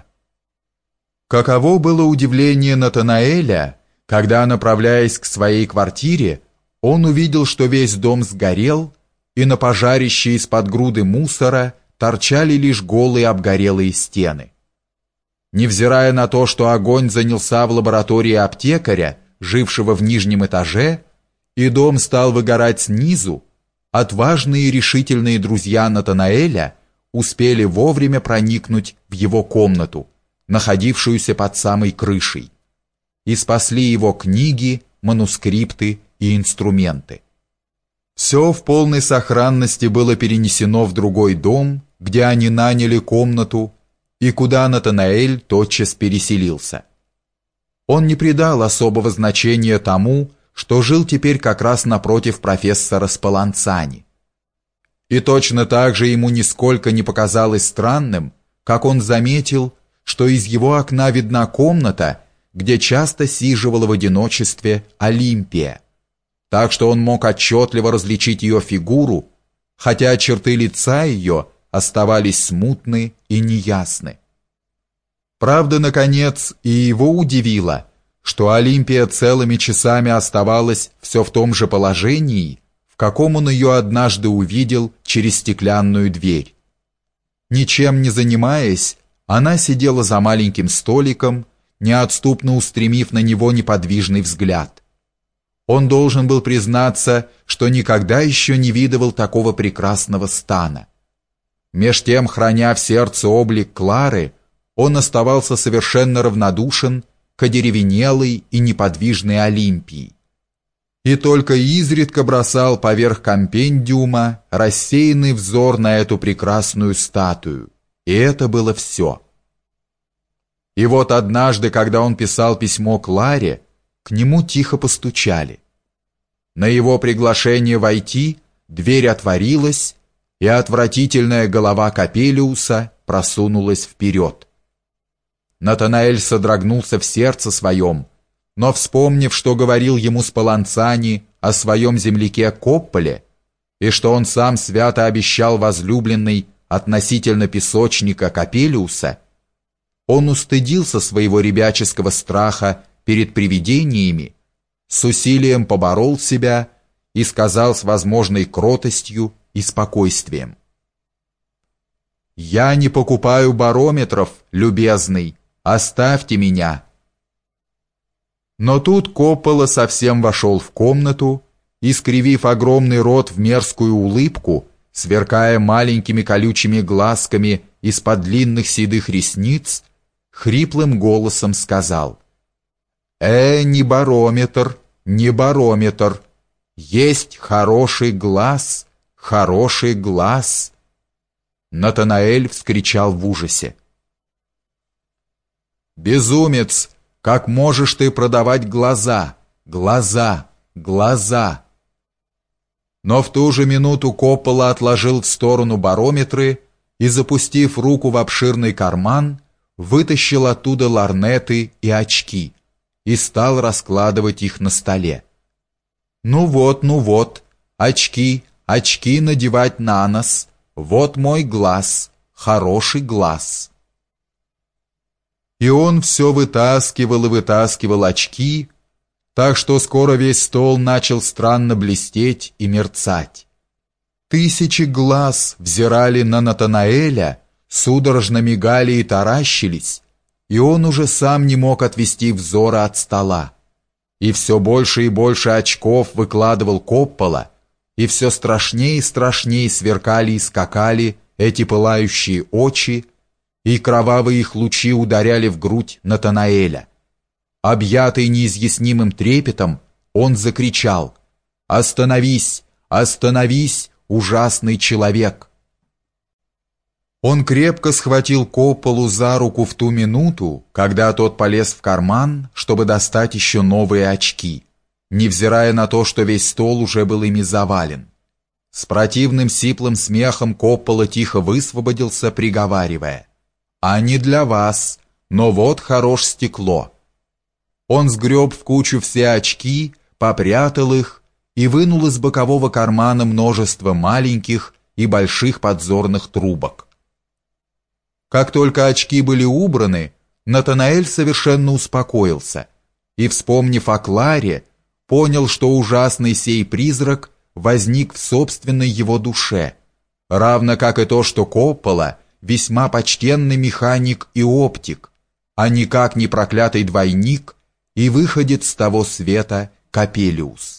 S1: Каково было удивление Натанаэля, когда, направляясь к своей квартире, он увидел, что весь дом сгорел, и на пожарище из-под груды мусора торчали лишь голые обгорелые стены. Невзирая на то, что огонь занялся в лаборатории аптекаря, жившего в нижнем этаже, и дом стал выгорать снизу, отважные и решительные друзья Натанаэля успели вовремя проникнуть в его комнату, находившуюся под самой крышей, и спасли его книги, манускрипты и инструменты. Все в полной сохранности было перенесено в другой дом, где они наняли комнату, и куда Натанаэль тотчас переселился. Он не придал особого значения тому, что жил теперь как раз напротив профессора Спаланцани. И точно так же ему нисколько не показалось странным, как он заметил, что из его окна видна комната, где часто сиживала в одиночестве Олимпия, так что он мог отчетливо различить ее фигуру, хотя черты лица ее оставались смутны и неясны. Правда, наконец, и его удивило, что Олимпия целыми часами оставалась все в том же положении, в каком он ее однажды увидел через стеклянную дверь. Ничем не занимаясь, она сидела за маленьким столиком, неотступно устремив на него неподвижный взгляд. Он должен был признаться, что никогда еще не видывал такого прекрасного стана. Меж тем, храня в сердце облик Клары, он оставался совершенно равнодушен к одеревенелой и неподвижной Олимпии. И только изредка бросал поверх компендиума рассеянный взор на эту прекрасную статую. И это было все. И вот однажды, когда он писал письмо Кларе, к нему тихо постучали. На его приглашение войти дверь отворилась, и отвратительная голова Капелиуса просунулась вперед. Натанаэль содрогнулся в сердце своем, но, вспомнив, что говорил ему Спаланцани о своем земляке Копполе, и что он сам свято обещал возлюбленной относительно песочника Капелиуса, он устыдился своего ребяческого страха перед привидениями, с усилием поборол себя и сказал с возможной кротостью и спокойствием: «Я не покупаю барометров, любезный, оставьте меня». Но тут Коппола совсем вошел в комнату и, скривив огромный рот в мерзкую улыбку, сверкая маленькими колючими глазками из-под длинных седых ресниц, хриплым голосом сказал: не барометр, не барометр, есть хороший глаз, хороший глаз». Натанаэль вскричал в ужасе: «Безумец, как можешь ты продавать глаза, глаза, глаза?» Но в ту же минуту Коппола отложил в сторону барометры и, запустив руку в обширный карман, вытащил оттуда лорнеты и очки и стал раскладывать их на столе. Ну вот, очки, очки надевать на нос, вот мой глаз, хороший глаз». И он все вытаскивал и вытаскивал очки, так что скоро весь стол начал странно блестеть и мерцать. Тысячи глаз взирали на Натанаэля, судорожно мигали и таращились, и он уже сам не мог отвести взора от стола. И все больше и больше очков выкладывал Коппола, и все страшнее и страшнее сверкали и скакали эти пылающие очи, и кровавые их лучи ударяли в грудь Натанаэля. Объятый неизъяснимым трепетом, он закричал: «Остановись! Остановись, ужасный человек!» Он крепко схватил Копполу за руку в ту минуту, когда тот полез в карман, чтобы достать еще новые очки, невзирая на то, что весь стол уже был ими завален. С противным сиплым смехом Коппола тихо высвободился, приговаривая: «А не для вас, но вот хорош стекло». Он сгреб в кучу все очки, попрятал их и вынул из бокового кармана множество маленьких и больших подзорных трубок. Как только очки были убраны, Натанаэль совершенно успокоился и, вспомнив о Кларе, понял, что ужасный сей призрак возник в собственной его душе, равно как и то, что Коппола весьма почтенный механик и оптик, а никак не проклятый двойник и выходец с того света Копелиус.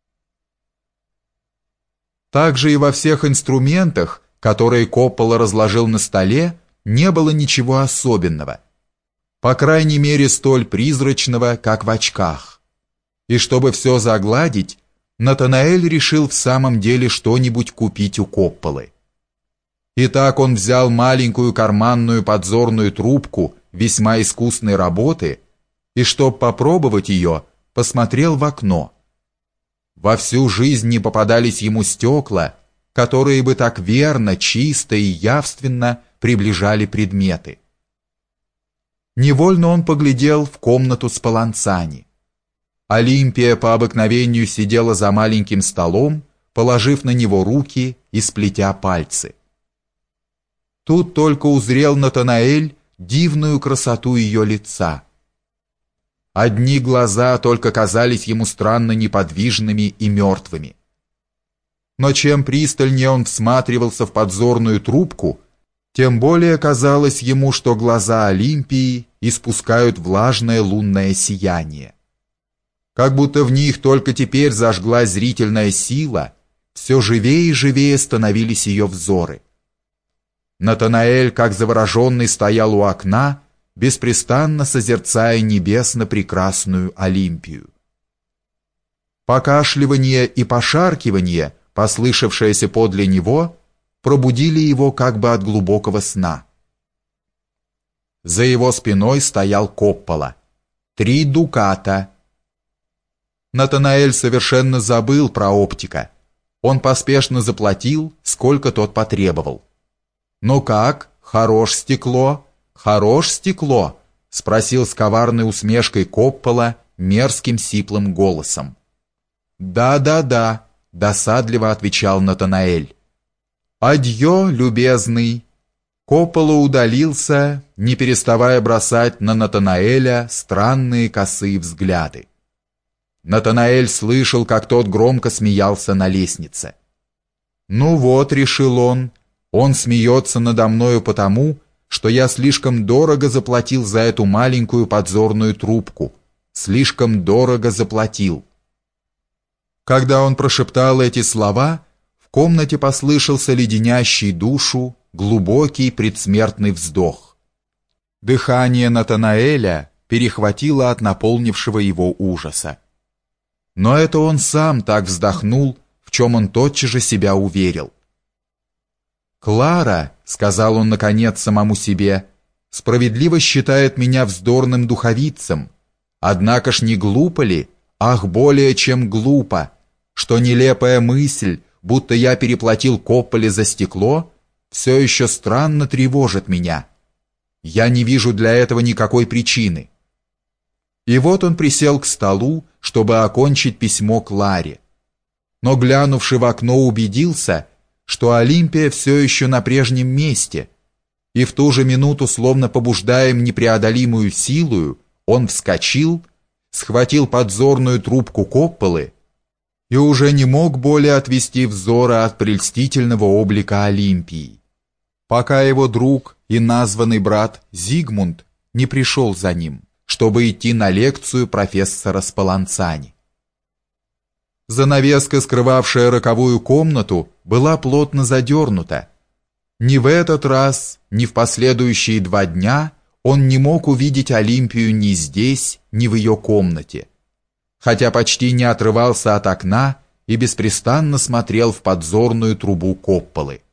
S1: Также и во всех инструментах, которые Коппола разложил на столе, не было ничего особенного, по крайней мере столь призрачного, как в очках. И чтобы все загладить, Натанаэль решил в самом деле что-нибудь купить у Копполы. Итак, он взял маленькую карманную подзорную трубку весьма искусной работы и, чтоб попробовать ее, посмотрел в окно. Во всю жизнь не попадались ему стекла, которые бы так верно, чисто и явственно приближали предметы. Невольно он поглядел в комнату Спаланцани. Олимпия по обыкновению сидела за маленьким столом, положив на него руки и сплетя пальцы. Тут только узрел Натанаэль дивную красоту ее лица. Одни глаза только казались ему странно неподвижными и мертвыми. Но чем пристальнее он всматривался в подзорную трубку, тем более казалось ему, что глаза Олимпии испускают влажное лунное сияние. Как будто в них только теперь зажглась зрительная сила, все живее и живее становились ее взоры. Натанаэль, как завороженный, стоял у окна, беспрестанно созерцая небесно-прекрасную Олимпию. Покашливание и пошаркивание, послышавшееся подле него, пробудили его как бы от глубокого сна. За его спиной стоял Коппола. 3 дуката. Натанаэль совершенно забыл про оптика. Он поспешно заплатил, сколько тот потребовал. «Ну как, хорош стекло? Хорош стекло?» — спросил с коварной усмешкой Коппола мерзким сиплым голосом. «Да», — досадливо отвечал Натанаэль. «Адьё, любезный!» Коппола удалился, не переставая бросать на Натанаэля странные косые взгляды. Натанаэль слышал, как тот громко смеялся на лестнице. «Ну вот», — решил он смеется надо мною потому, что я слишком дорого заплатил за эту маленькую подзорную трубку. Слишком дорого заплатил». Когда он прошептал эти слова, в комнате послышался леденящий душу, глубокий предсмертный вздох. Дыхание Натанаэля перехватило от наполнившего его ужаса. Но это он сам так вздохнул, в чем он тотчас же себя уверил. «Клара», — сказал он наконец самому себе, — «справедливо считает меня вздорным духовицем. Однако ж не глупо ли, ах, более чем глупо, что нелепая мысль, будто я переплатил Копполе за стекло, все еще странно тревожит меня. Я не вижу для этого никакой причины». И вот он присел к столу, чтобы окончить письмо Кларе. Но, глянувши в окно, убедился, что Олимпия все еще на прежнем месте, и в ту же минуту, словно побуждаем непреодолимую силою, он вскочил, схватил подзорную трубку Копполы и уже не мог более отвести взора от прельстительного облика Олимпии, пока его друг и названный брат Зигмунд не пришел за ним, чтобы идти на лекцию профессора Спаланцани. Занавеска, скрывавшая роковую комнату, была плотно задернута. Ни в этот раз, ни в последующие 2 дня он не мог увидеть Олимпию ни здесь, ни в ее комнате, хотя почти не отрывался от окна и беспрестанно смотрел в подзорную трубу Копполы.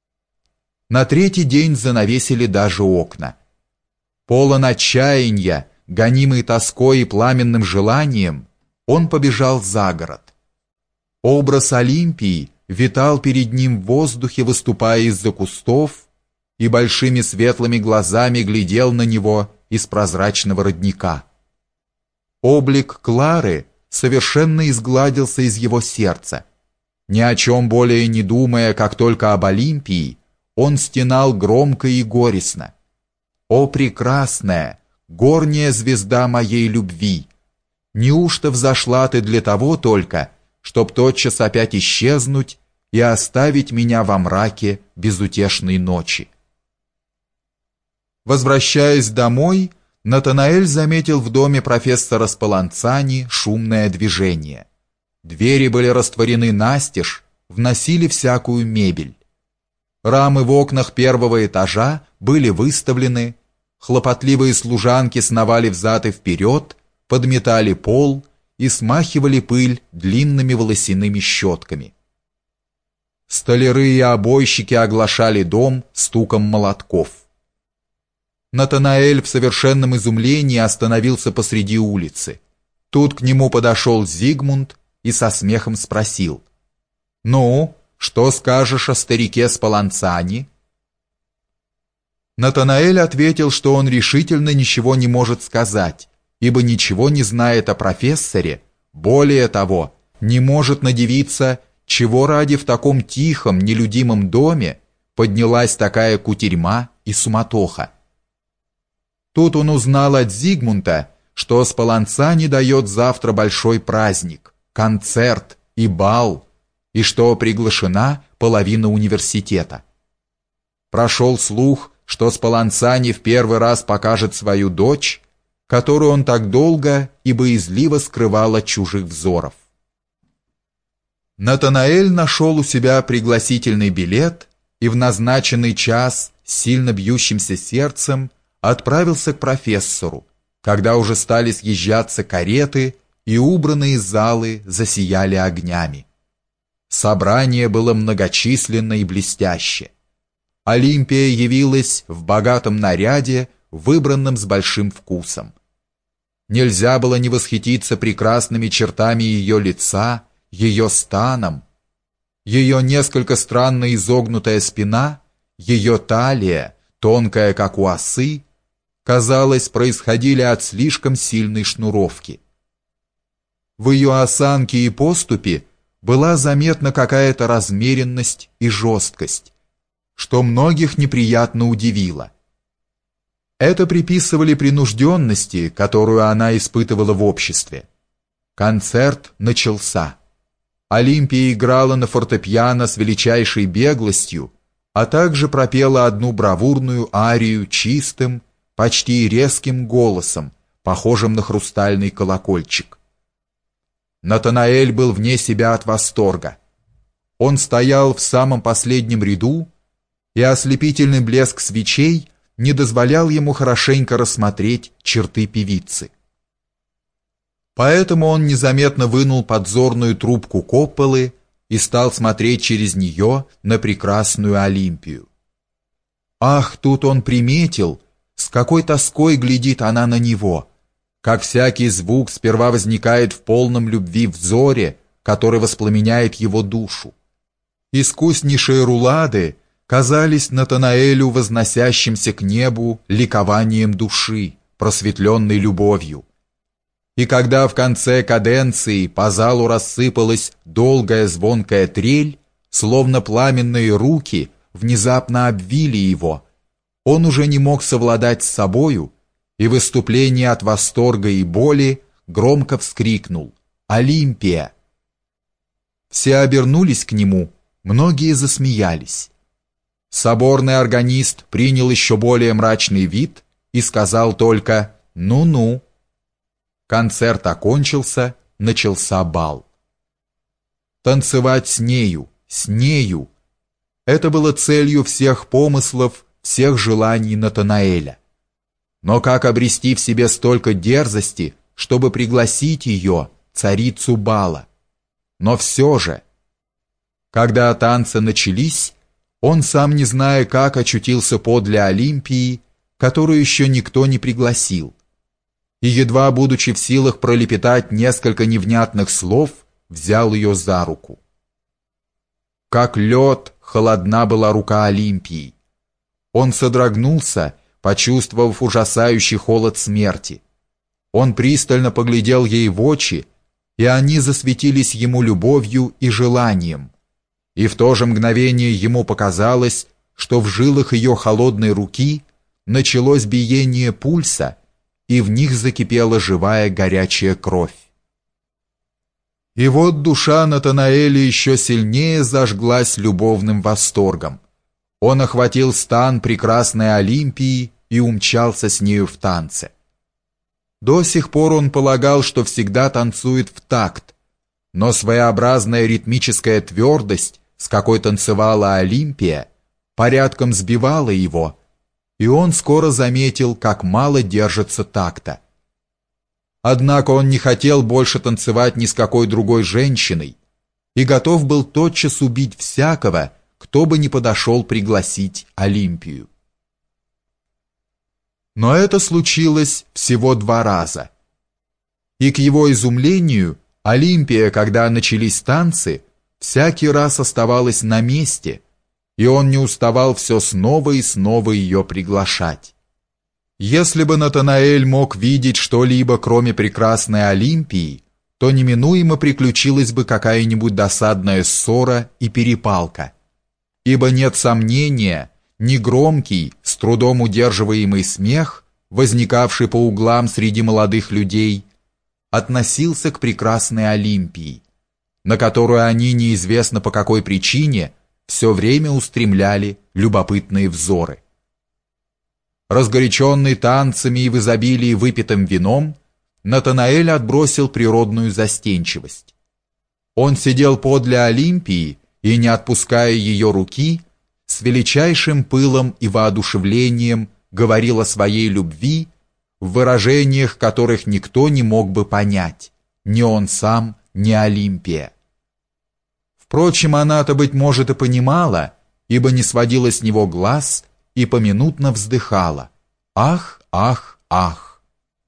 S1: На 3-й день занавесили даже окна. Полон отчаяния, гонимый тоской и пламенным желанием, он побежал за город. Образ Олимпии витал перед ним в воздухе, выступая из-за кустов, и большими светлыми глазами глядел на него из прозрачного родника. Облик Клары совершенно изгладился из его сердца. Ни о чем более не думая, как только об Олимпии, он стенал громко и горестно: «О прекрасная, горняя звезда моей любви! Неужто взошла ты для того только, чтоб тотчас опять исчезнуть и оставить меня во мраке безутешной ночи?» Возвращаясь домой, Натанаэль заметил в доме профессора Спалланцани шумное движение. Двери были растворены настежь, вносили всякую мебель. Рамы в окнах первого этажа были выставлены, хлопотливые служанки сновали взад и вперед, подметали пол и смахивали пыль длинными волосяными щетками. Столяры и обойщики оглашали дом стуком молотков. Натанаэль в совершенном изумлении остановился посреди улицы. Тут к нему подошел Зигмунд и со смехом спросил: «Ну, что скажешь о старике Спалланцани?» Натанаэль ответил, что он решительно ничего не может сказать, ибо ничего не знает о профессоре, более того, не может надивиться, чего ради в таком тихом, нелюдимом доме поднялась такая кутерьма и суматоха. Тут он узнал от Зигмунда, что Спалланцани дает завтра большой праздник, концерт и бал, и что приглашена половина университета. Прошел слух, что Спалланцани в первый раз покажет свою дочь, которую он так долго и боязливо скрывал от чужих взоров. Натанаэль нашел у себя пригласительный билет и в назначенный час с сильно бьющимся сердцем отправился к профессору, когда уже стали съезжаться кареты и убранные залы засияли огнями. Собрание было многочисленно и блестяще. Олимпия явилась в богатом наряде, выбранном с большим вкусом. Нельзя было не восхититься прекрасными чертами ее лица, ее станом. Ее несколько странно изогнутая спина, ее талия, тонкая, как у осы, казалось, происходили от слишком сильной шнуровки. В ее осанке и поступе была заметна какая-то размеренность и жесткость, что многих неприятно удивило. Это приписывали принужденности, которую она испытывала в обществе. Концерт начался. Олимпия играла на фортепиано с величайшей беглостью, а также пропела одну бравурную арию чистым, почти резким голосом, похожим на хрустальный колокольчик. Натанаэль был вне себя от восторга. Он стоял в самом последнем ряду, и ослепительный блеск свечей не дозволял ему хорошенько рассмотреть черты певицы. Поэтому он незаметно вынул подзорную трубку Копполы и стал смотреть через нее на прекрасную Олимпию. Ах, тут он приметил, с какой тоской глядит она на него, как всякий звук сперва возникает в полном любви взоре, который воспламеняет его душу. Искуснейшие рулады казались Натанаэлю возносящимся к небу ликованием души, просветленной любовью. И когда в конце каденции по залу рассыпалась долгая звонкая трель, словно пламенные руки внезапно обвили его, он уже не мог совладать с собою и в выступлении от восторга и боли громко вскрикнул: «Олимпия!». Все обернулись к нему, многие засмеялись. Соборный органист принял еще более мрачный вид и сказал только «ну-ну». Концерт окончился, начался бал. Танцевать с нею, с нею — это было целью всех помыслов, всех желаний Натанаэля. Но как обрести в себе столько дерзости, чтобы пригласить ее, царицу бала? Но все же, когда танцы начались, он, сам не зная как, очутился подле Олимпии, которую еще никто не пригласил, и, едва будучи в силах пролепетать несколько невнятных слов, взял ее за руку. Как лед холодна была рука Олимпии. Он содрогнулся, почувствовав ужасающий холод смерти. Он пристально поглядел ей в очи и они засветились ему любовью и желанием, и в то же мгновение ему показалось, что в жилах ее холодной руки началось биение пульса, и в них закипела живая горячая кровь. И вот душа Натанаэля еще сильнее зажглась любовным восторгом. Он охватил стан прекрасной Олимпии и умчался с нею в танце. До сих пор он полагал, что всегда танцует в такт, но своеобразная ритмическая твердость, с какой танцевала Олимпия, порядком сбивала его, и он скоро заметил, как мало держится такта. Однако он не хотел больше танцевать ни с какой другой женщиной и готов был тотчас убить всякого, кто бы не подошел пригласить Олимпию. Но это случилось всего 2 раза. И к его изумлению Олимпия, когда начались танцы, всякий раз оставалась на месте, и он не уставал все снова и снова ее приглашать. Если бы Натанаэль мог видеть что-либо, кроме прекрасной Олимпии, то неминуемо приключилась бы какая-нибудь досадная ссора и перепалка, ибо нет сомнения, негромкий, с трудом удерживаемый смех, возникавший по углам среди молодых людей, относился к прекрасной Олимпии, на которую они неизвестно по какой причине все время устремляли любопытные взоры. Разгоряченный танцами и в изобилии выпитым вином, Натанаэль отбросил природную застенчивость. Он сидел подле Олимпии и, не отпуская ее руки, с величайшим пылом и воодушевлением говорил о своей любви в выражениях, которых никто не мог бы понять, ни он сам, ни Олимпия. Впрочем, она-то, быть может, и понимала, ибо не сводила с него глаз и поминутно вздыхала: «Ах, ах, ах!»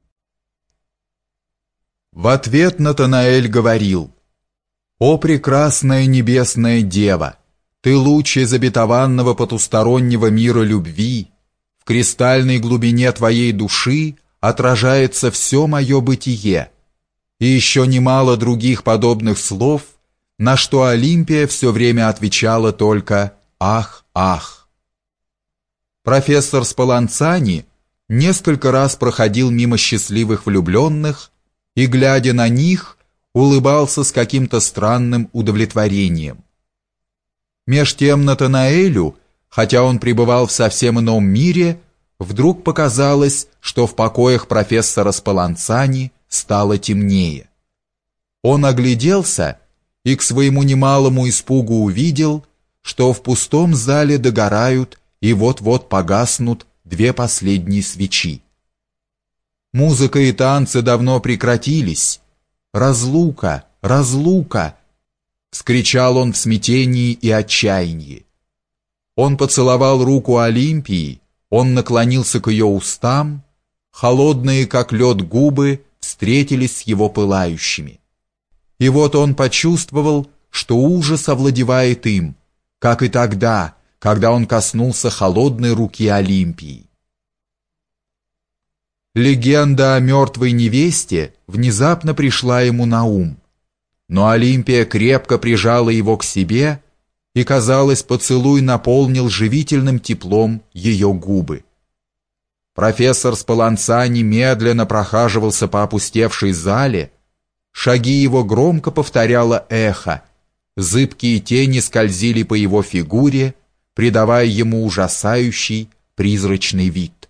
S1: В ответ Натанаэль говорил: «О прекрасная небесная дева! Ты луч из обетованного потустороннего мира любви, в кристальной глубине твоей души отражается все мое бытие, и еще немало других подобных слов, на что Олимпия все время отвечала только «ах, ах». Профессор Спаланцани несколько раз проходил мимо счастливых влюбленных и, глядя на них, улыбался с каким-то странным удовлетворением. Меж тем Натанаэлю, хотя он пребывал в совсем ином мире, вдруг показалось, что в покоях профессора Спаланцани стало темнее. Он огляделся и к своему немалому испугу увидел, что в пустом зале догорают и вот-вот погаснут 2 последние свечи. Музыка и танцы давно прекратились. «Разлука! Разлука!» — вскричал он в смятении и отчаянии. Он поцеловал руку Олимпии, он наклонился к ее устам, холодные, как лед, губы встретились с его пылающими. И вот он почувствовал, что ужас овладевает им, как и тогда, когда он коснулся холодной руки Олимпии. Легенда о мертвой невесте внезапно пришла ему на ум, но Олимпия крепко прижала его к себе, и, казалось, поцелуй наполнил живительным теплом ее губы. Профессор Спаланцани медленно прохаживался по опустевшей зале, шаги его громко повторяло эхо, зыбкие тени скользили по его фигуре, придавая ему ужасающий призрачный вид.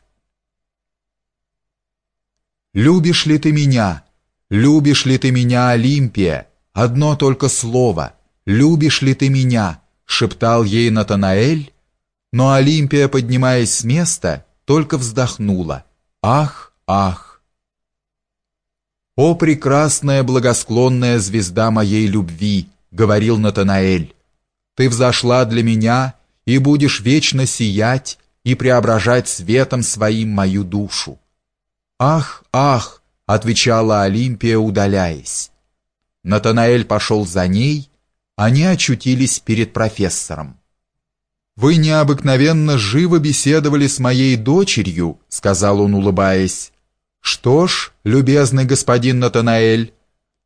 S1: «Любишь ли ты меня? Любишь ли ты меня, Олимпия? Одно только слово. Любишь ли ты меня?» — шептал ей Натанаэль, но Олимпия, поднимаясь с места, только вздохнула. «Ах, ах!» «О прекрасная благосклонная звезда моей любви!» — говорил Натанаэль. «Ты взошла для меня и будешь вечно сиять и преображать светом своим мою душу». «Ах, ах!» — отвечала Олимпия, удаляясь. Натанаэль пошел за ней, они очутились перед профессором. «Вы необыкновенно живо беседовали с моей дочерью», — сказал он, улыбаясь. «Что ж, любезный господин Натанаэль,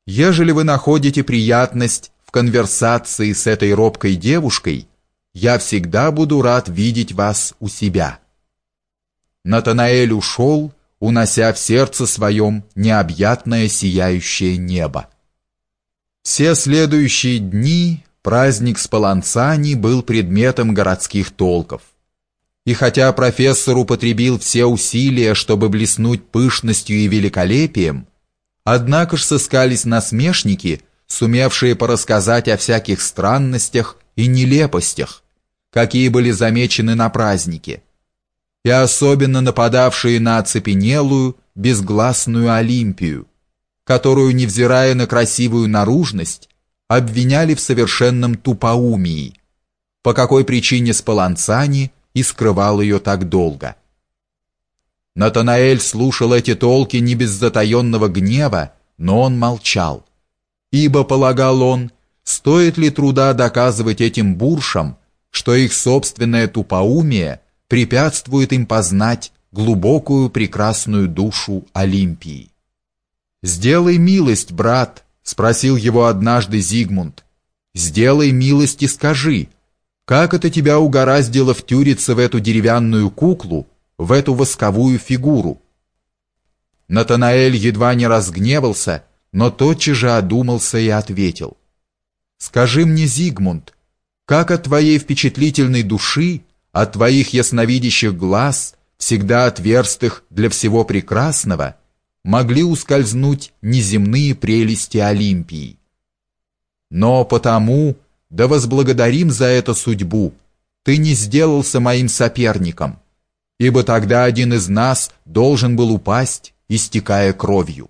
S1: Ежели вы находите приятность в конверсации с этой робкой девушкой, я всегда буду рад видеть вас у себя». Натанаэль ушел, унося в сердце своем необъятное сияющее небо. Все следующие дни праздник Спалланцани был предметом городских толков. И хотя профессор употребил все усилия, чтобы блеснуть пышностью и великолепием, однако ж сыскались насмешники, сумевшие порассказать о всяких странностях и нелепостях, какие были замечены на празднике, и особенно нападавшие на оцепенелую, безгласную Олимпию, которую, невзирая на красивую наружность, обвиняли в совершенном тупоумии, по какой причине Спалланцани и скрывал ее так долго. Натанаэль слушал эти толки не без затаенного гнева, но он молчал, ибо, полагал он, стоит ли труда доказывать этим буршам, что их собственное тупоумие препятствует им познать глубокую прекрасную душу Олимпии. «Сделай милость, брат», — спросил его однажды Зигмунд. «Сделай милость и скажи, как это тебя угораздило втюриться в эту деревянную куклу, в эту восковую фигуру?» Натанаэль едва не разгневался, но тотчас же одумался и ответил: «Скажи мне, Зигмунд, как от твоей впечатлительной души, от твоих ясновидящих глаз, всегда отверстых для всего прекрасного, могли ускользнуть неземные прелести Олимпии? Но потому, да возблагодарим за это судьбу, ты не сделался моим соперником, ибо тогда один из нас должен был упасть, истекая кровью».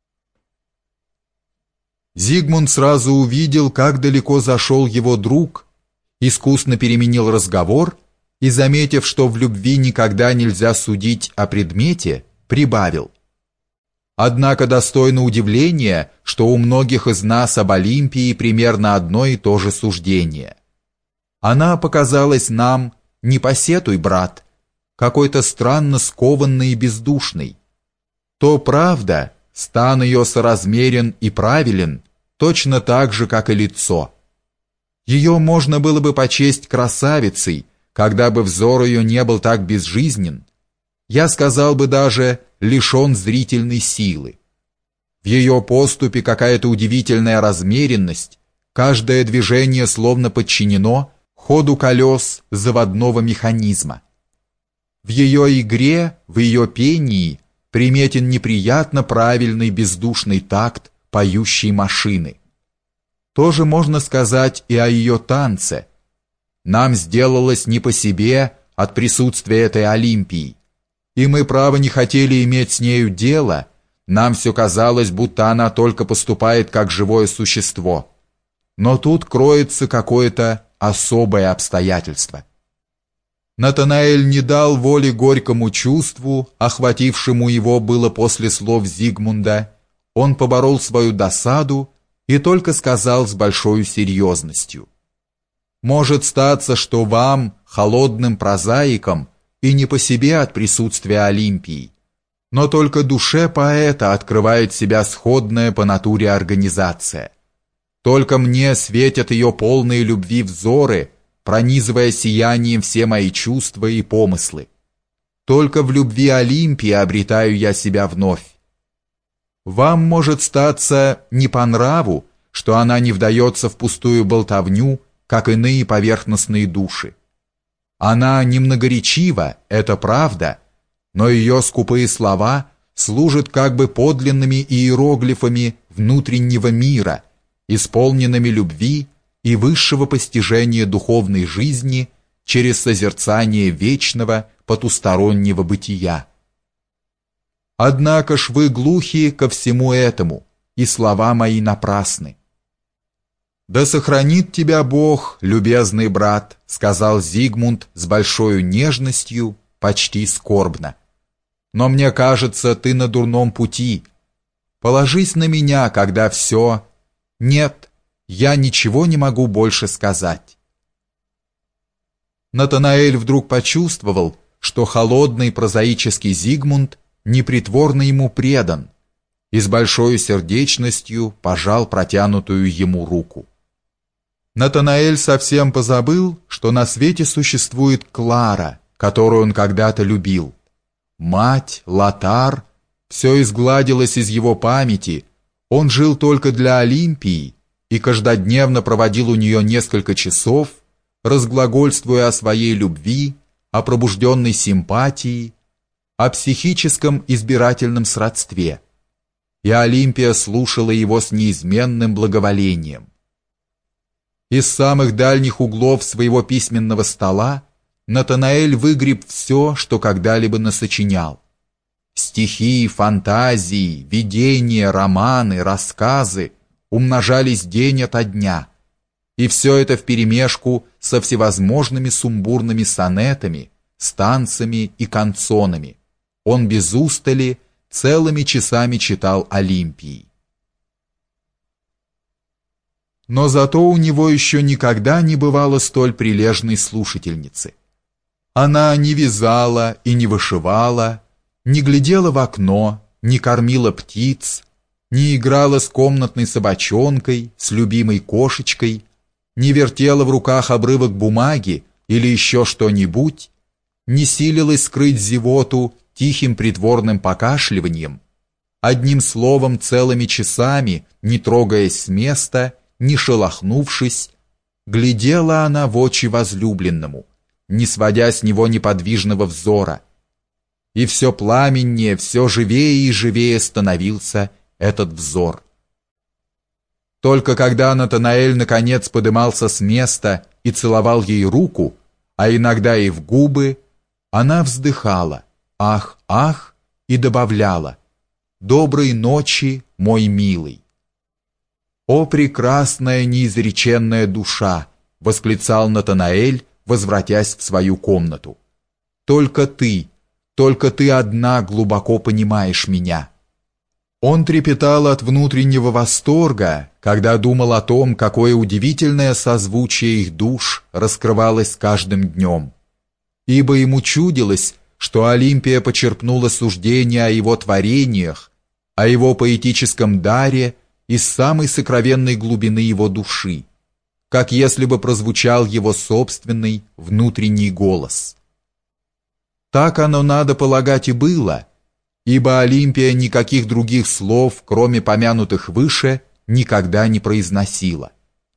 S1: Зигмунд сразу увидел, как далеко зашел его друг, искусно переменил разговор и, заметив, что в любви никогда нельзя судить о предмете, прибавил: «Однако достойно удивления, что у многих из нас об Олимпии примерно одно и то же суждение. Она показалась нам, не посетуй, брат, какой-то странно скованной и бездушной. То правда, стан ее соразмерен и правилен, точно так же, как и лицо. Ее можно было бы почесть красавицей, когда бы взор ее не был так безжизнен, я сказал бы даже лишен зрительной силы. В ее поступе какая-то удивительная размеренность, каждое движение словно подчинено ходу колес заводного механизма. В ее игре, в ее пении приметен неприятно правильный бездушный такт поющей машины. Тоже можно сказать и о ее танце. Нам сделалось не по себе от присутствия этой Олимпии, и мы, право, не хотели иметь с нею дело, нам все казалось, будто она только поступает как живое существо. Но тут кроется какое-то особое обстоятельство». Натанаэль не дал воли горькому чувству, охватившему его было после слов Зигмунда. Он поборол свою досаду и только сказал с большой серьезностью: «Может статься, что вам, холодным прозаикам, и не по себе от присутствия Олимпии, но только душе поэта открывает себя сходная по натуре организация. Только мне светят ее полные любви взоры, пронизывая сиянием все мои чувства и помыслы. Только в любви Олимпии обретаю я себя вновь. Вам может статься не по нраву, что она не вдается в пустую болтовню, как иные поверхностные души. Она немногоречива, это правда, но ее скупые слова служат как бы подлинными иероглифами внутреннего мира, исполненными любви и высшего постижения духовной жизни через созерцание вечного потустороннего бытия. Однако ж вы глухи ко всему этому, и слова мои напрасны». «Да сохранит тебя Бог, любезный брат», — сказал Зигмунд с большой нежностью, почти скорбно. «Но мне кажется, ты на дурном пути. Положись на меня, когда все... Нет, я ничего не могу больше сказать». Натанаэль вдруг почувствовал, что холодный прозаический Зигмунд непритворно ему предан, и с большой сердечностью пожал протянутую ему руку. Натанаэль совсем позабыл, что на свете существует Клара, которую он когда-то любил. Мать, Лотар, все изгладилось из его памяти, он жил только для Олимпии и каждодневно проводил у нее несколько часов, разглагольствуя о своей любви, о пробужденной симпатии, о психическом избирательном сродстве. И Олимпия слушала его с неизменным благоволением. Из самых дальних углов своего письменного стола Натанаэль выгреб все, что когда-либо насочинял. Стихи, фантазии, видения, романы, рассказы умножались день ото дня, и все это вперемешку со всевозможными сумбурными сонетами, станцами и канцонами. Он без устали целыми часами читал Олимпии. Но зато у него еще никогда не бывало столь прилежной слушательницы. Она не вязала и не вышивала, не глядела в окно, не кормила птиц, не играла с комнатной собачонкой, с любимой кошечкой, не вертела в руках обрывок бумаги или еще что-нибудь, не силилась скрыть зевоту тихим притворным покашливанием, одним словом целыми часами, не трогаясь с места, не шелохнувшись, глядела она в очи возлюбленному, не сводя с него неподвижного взора. И все пламеннее, все живее и живее становился этот взор. Только когда Натанаэль наконец подымался с места и целовал ей руку, а иногда и в губы, она вздыхала «Ах, ах!» и добавляла «Доброй ночи, мой милый». «О, прекрасная неизреченная душа!» — восклицал Натанаэль, возвратясь в свою комнату. Только ты одна глубоко понимаешь меня». Он трепетал от внутреннего восторга, когда думал о том, какое удивительное созвучие их душ раскрывалось с каждым днем. Ибо ему чудилось, что Олимпия почерпнула суждения о его творениях, о его поэтическом даре из самой сокровенной глубины его души, как если бы прозвучал его собственный внутренний голос. Так оно, надо полагать, и было, ибо Олимпия никаких других слов, кроме помянутых выше, никогда не произносила.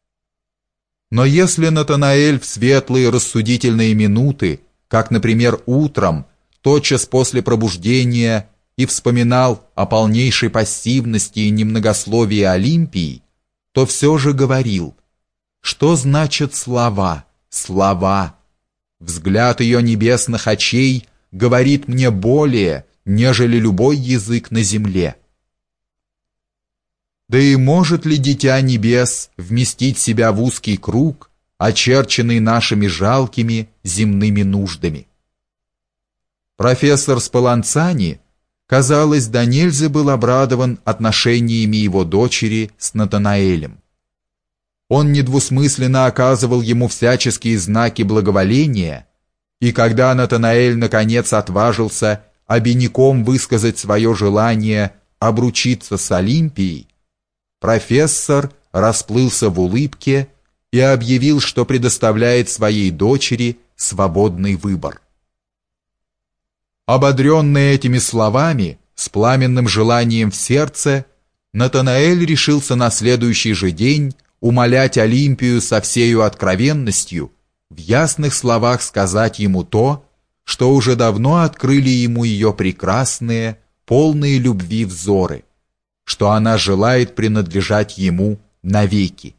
S1: Но если Натанаэль в светлые рассудительные минуты, как, например, утром, тотчас после пробуждения, и вспоминал о полнейшей пассивности и немногословии Олимпии, то все же говорил, что значат слова, слова. Взгляд ее небесных очей говорит мне более, нежели любой язык на земле. Да и может ли дитя небес вместить себя в узкий круг, очерченный нашими жалкими земными нуждами? Профессор Спаланцани, казалось, до нельзя был обрадован отношениями его дочери с Натанаэлем. Он недвусмысленно оказывал ему всяческие знаки благоволения, и когда Натанаэль наконец отважился обиняком высказать свое желание обручиться с Олимпией, профессор расплылся в улыбке и объявил, что предоставляет своей дочери свободный выбор. Ободренный этими словами, с пламенным желанием в сердце, Натанаэль решился на следующий же день умолять Олимпию со всею откровенностью в ясных словах сказать ему то, что уже давно открыли ему ее прекрасные, полные любви взоры, что она желает принадлежать ему навеки.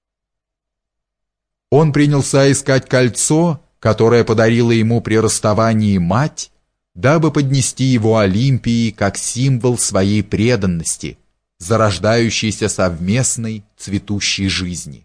S1: Он принялся искать кольцо, которое подарила ему при расставании мать, дабы поднести его Олимпии как символ своей преданности, зарождающейся совместной цветущей жизни.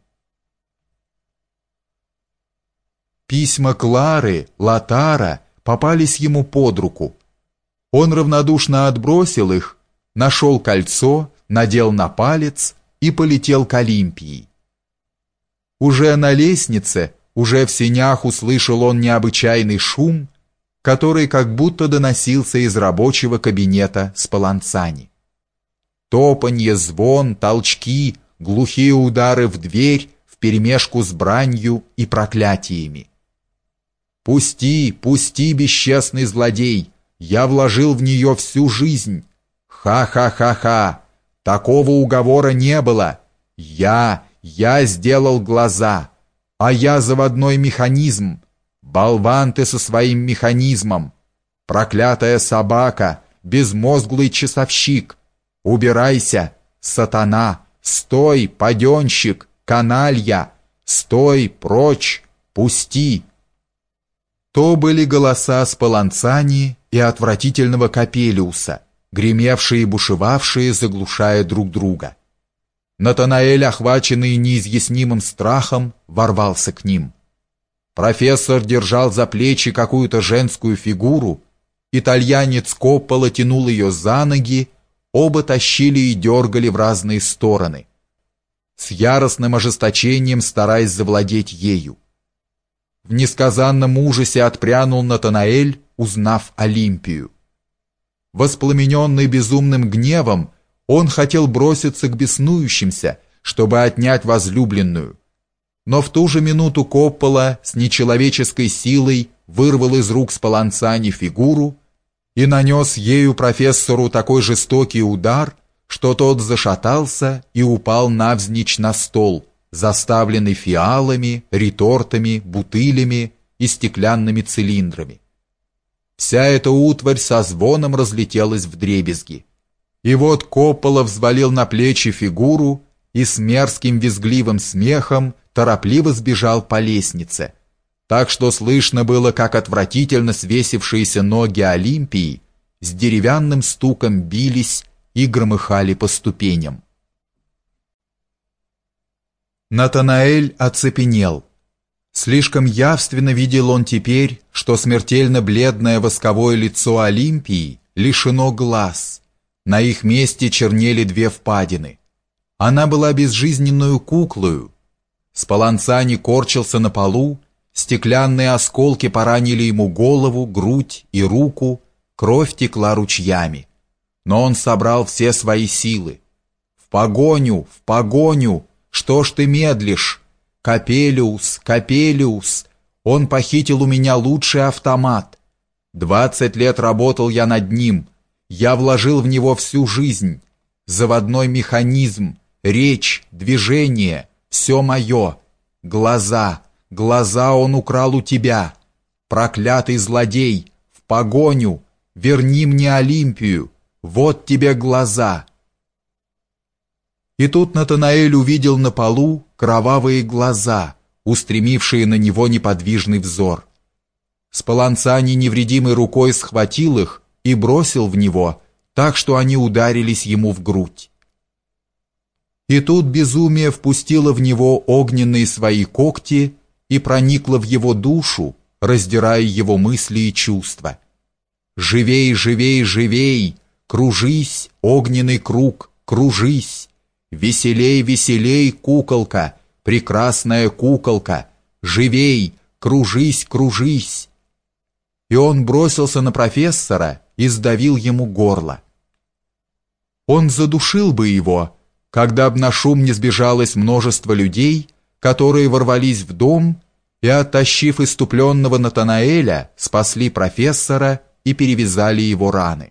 S1: Письма Клары, Лотара попались ему под руку. Он равнодушно отбросил их, нашел кольцо, надел на палец и полетел к Олимпии. Уже на лестнице, уже в сенях услышал он необычайный шум, который как будто доносился из рабочего кабинета Спаланцани. Топанье, звон, толчки, глухие удары в дверь вперемешку с бранью и проклятиями. «Пусти, пусти, бесчестный злодей! Я вложил в нее всю жизнь! Ха-ха-ха-ха! Такого уговора не было! Я сделал глаза! А я заводной механизм! Болван ты со своим механизмом! Проклятая собака! Безмозглый часовщик! Убирайся, сатана! Стой, паденщик! Каналья! Стой, прочь! Пусти!» То были голоса Спаланцани и отвратительного Капелиуса, гремевшие и бушевавшие, заглушая друг друга. Натанаэль, охваченный неизъяснимым страхом, ворвался к ним. Профессор держал за плечи какую-то женскую фигуру, итальянец Коппола тянул ее за ноги, оба тащили и дергали в разные стороны, с яростным ожесточением стараясь завладеть ею. В несказанном ужасе отпрянул Натанаэль, узнав Олимпию. Воспламененный безумным гневом, он хотел броситься к беснующимся, чтобы отнять возлюбленную. Но в ту же минуту Коппола с нечеловеческой силой вырвал из рук Спаланцани фигуру и нанес ею профессору такой жестокий удар, что тот зашатался и упал навзничь на стол, заставленный фиалами, ретортами, бутылями и стеклянными цилиндрами. Вся эта утварь со звоном разлетелась вдребезги. И вот Коппола взвалил на плечи фигуру и с мерзким визгливым смехом торопливо сбежал по лестнице, так что слышно было, как отвратительно свесившиеся ноги Олимпии с деревянным стуком бились и громыхали по ступеням. Натанаэль оцепенел. Слишком явственно видел он теперь, что смертельно бледное восковое лицо Олимпии лишено глаз. На их месте чернели две впадины. Она была безжизненную куклою. Спаланцани корчился на полу, стеклянные осколки поранили ему голову, грудь и руку, кровь текла ручьями. Но он собрал все свои силы. «В погоню! В погоню! Что ж ты медлишь? Капелиус, Капелиус! Он похитил у меня лучший автомат. 20 лет работал я над ним. Я вложил в него всю жизнь. Заводной механизм, речь, движение — все мое. Глаза, глаза он украл у тебя. Проклятый злодей, в погоню! Верни мне Олимпию! Вот тебе глаза!» И тут Натанаэль увидел на полу кровавые глаза, устремившие на него неподвижный взор. Спаланцани невредимой рукой схватил их и бросил в него, так что они ударились ему в грудь. И тут безумие впустило в него огненные свои когти и проникло в его душу, раздирая его мысли и чувства. «Живей, живей, живей! Кружись, огненный круг, кружись! Веселей, веселей, куколка, прекрасная куколка! Живей, кружись, кружись!» И он бросился на профессора и сдавил ему горло. Он задушил бы его, когда б на шум не сбежалось множество людей, которые ворвались в дом и, оттащив иступленного Натанаэля, спасли профессора и перевязали его раны.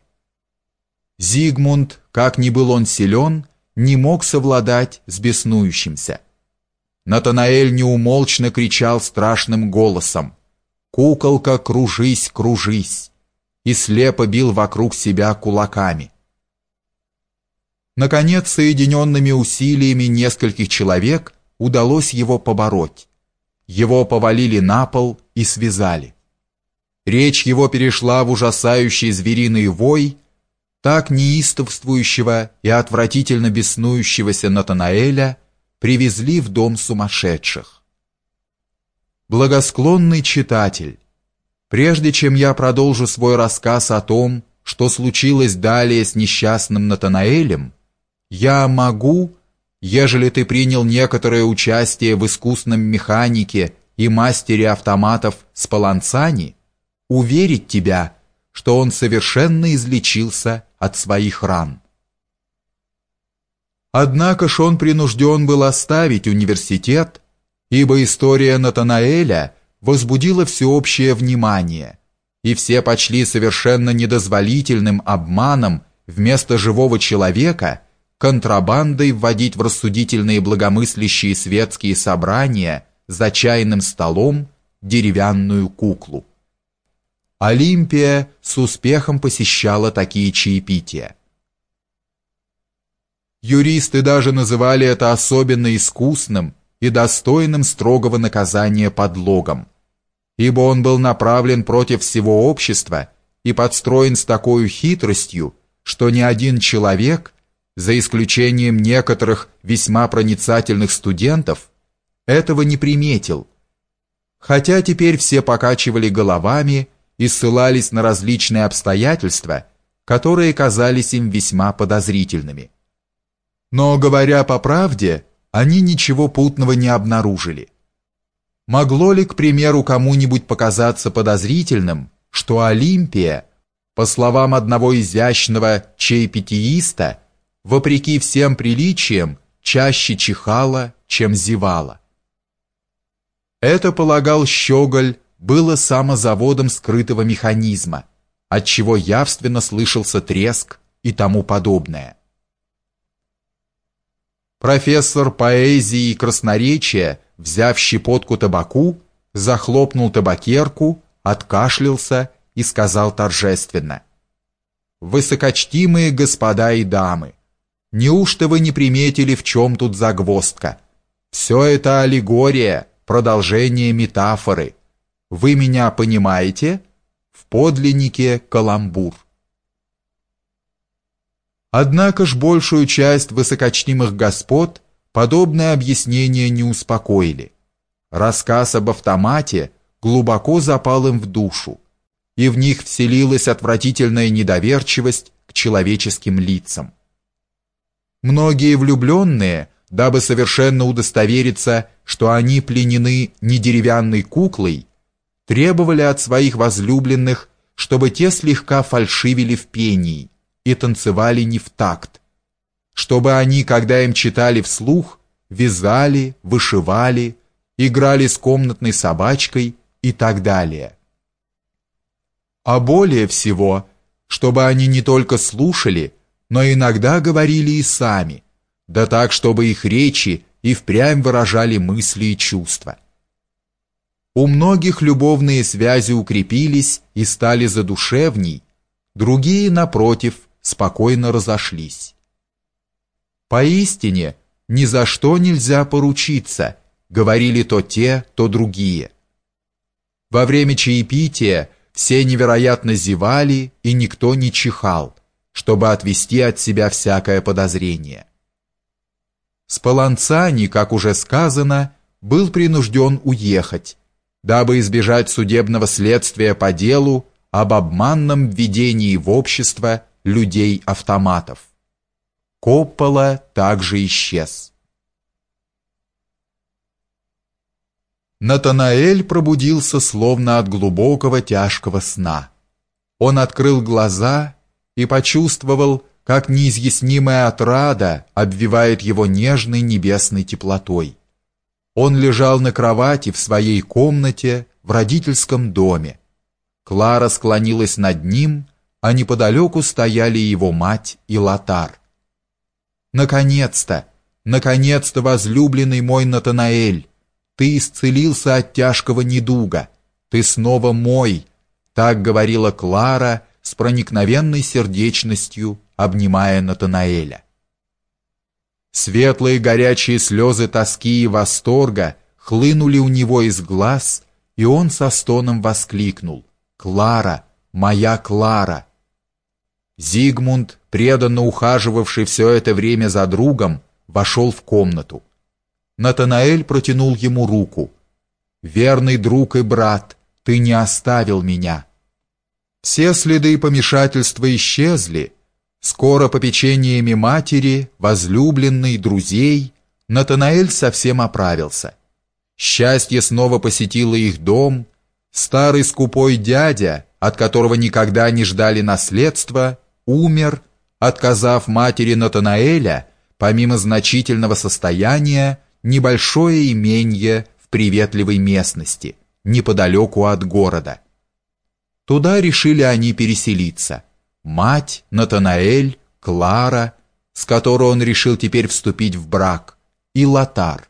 S1: Зигмунд, как ни был он силен, не мог совладать с беснующимся. Натанаэль неумолчно кричал страшным голосом: «Куколка, кружись, кружись!» и слепо бил вокруг себя кулаками. Наконец, соединенными усилиями нескольких человек удалось его побороть. Его повалили на пол и связали. Речь его перешла в ужасающий звериный вой. Так неистовствующего и отвратительно беснующегося Натанаэля привезли в дом сумасшедших. Благосклонный читатель, прежде чем я продолжу свой рассказ о том, что случилось далее с несчастным Натанаэлем, я могу, ежели ты принял некоторое участие в искусном механике и мастере автоматов Спаланцани, уверить тебя, что он совершенно излечился от своих ран. Однако ж он принужден был оставить университет, ибо история Натанаэля возбудила всеобщее внимание, и все почли совершенно недозволительным обманом вместо живого человека контрабандой вводить в рассудительные благомыслящие светские собрания за чайным столом деревянную куклу. Олимпия с успехом посещала такие чаепития. Юристы даже называли это особенно искусным и достойным строгого наказания подлогом, ибо он был направлен против всего общества и подстроен с такой хитростью, что ни один человек, за исключением некоторых весьма проницательных студентов, этого не приметил, хотя теперь все покачивали головами и ссылались на различные обстоятельства, которые казались им весьма подозрительными. Но, говоря по правде, они ничего путного не обнаружили. Могло ли, к примеру, кому-нибудь показаться подозрительным, что Олимпия, по словам одного изящного чаепитииста, вопреки всем приличиям, чаще чихала, чем зевала? Это, полагал Щеголь, было самозаводом скрытого механизма, отчего явственно слышался треск и тому подобное. Профессор поэзии и красноречия, взяв щепотку табаку, захлопнул табакерку, откашлялся и сказал торжественно: «Высокочтимые господа и дамы, неужто вы не приметили, в чем тут загвоздка? Все это аллегория, продолжение метафоры. Вы меня понимаете? В подлиннике каламбур». Однако ж большую часть высокочтимых господ подобные объяснения не успокоили. Рассказ об автомате глубоко запал им в душу, и в них вселилась отвратительная недоверчивость к человеческим лицам. Многие влюбленные, дабы совершенно удостовериться, что они пленены не деревянной куклой, требовали от своих возлюбленных, чтобы те слегка фальшивили в пении и танцевали не в такт, чтобы они, когда им читали вслух, вязали, вышивали, играли с комнатной собачкой и так далее. А более всего, чтобы они не только слушали, но иногда говорили и сами, да так, чтобы их речи и впрямь выражали мысли и чувства. У многих любовные связи укрепились и стали задушевней, другие, напротив, спокойно разошлись. Поистине, ни за что нельзя поручиться, говорили то те, то другие. Во время чаепития все невероятно зевали, и никто не чихал, чтобы отвести от себя всякое подозрение. Спаланцани, как уже сказано, был принужден уехать, дабы избежать судебного следствия по делу об обманном введении в общество людей-автоматов. Коппола также исчез. Натанаэль пробудился словно от глубокого тяжкого сна. Он открыл глаза и почувствовал, как неизъяснимая отрада обвивает его нежной небесной теплотой. Он лежал на кровати в своей комнате в родительском доме. Клара склонилась над ним, а неподалеку стояли его мать и Лотар. «Наконец-то, наконец-то, возлюбленный мой Натанаэль, ты исцелился от тяжкого недуга, ты снова мой», так говорила Клара с проникновенной сердечностью, обнимая Натанаэля. Светлые горячие слезы тоски и восторга хлынули у него из глаз, и он со стоном воскликнул: «Клара, моя Клара!» Зигмунд, преданно ухаживавший все это время за другом, вошел в комнату. Натанаэль протянул ему руку. «Верный друг и брат, ты не оставил меня». Все следы помешательства исчезли. Скоро попечениями матери, возлюбленной, друзей, Натанаэль совсем оправился. Счастье снова посетило их дом. Старый скупой дядя, от которого никогда не ждали наследства, умер, отказав матери Натанаэля помимо значительного состояния, небольшое именье в приветливой местности, неподалеку от города. Туда решили они переселиться. Мать, Натанаэль, Клара, с которой он решил теперь вступить в брак, и Лотар.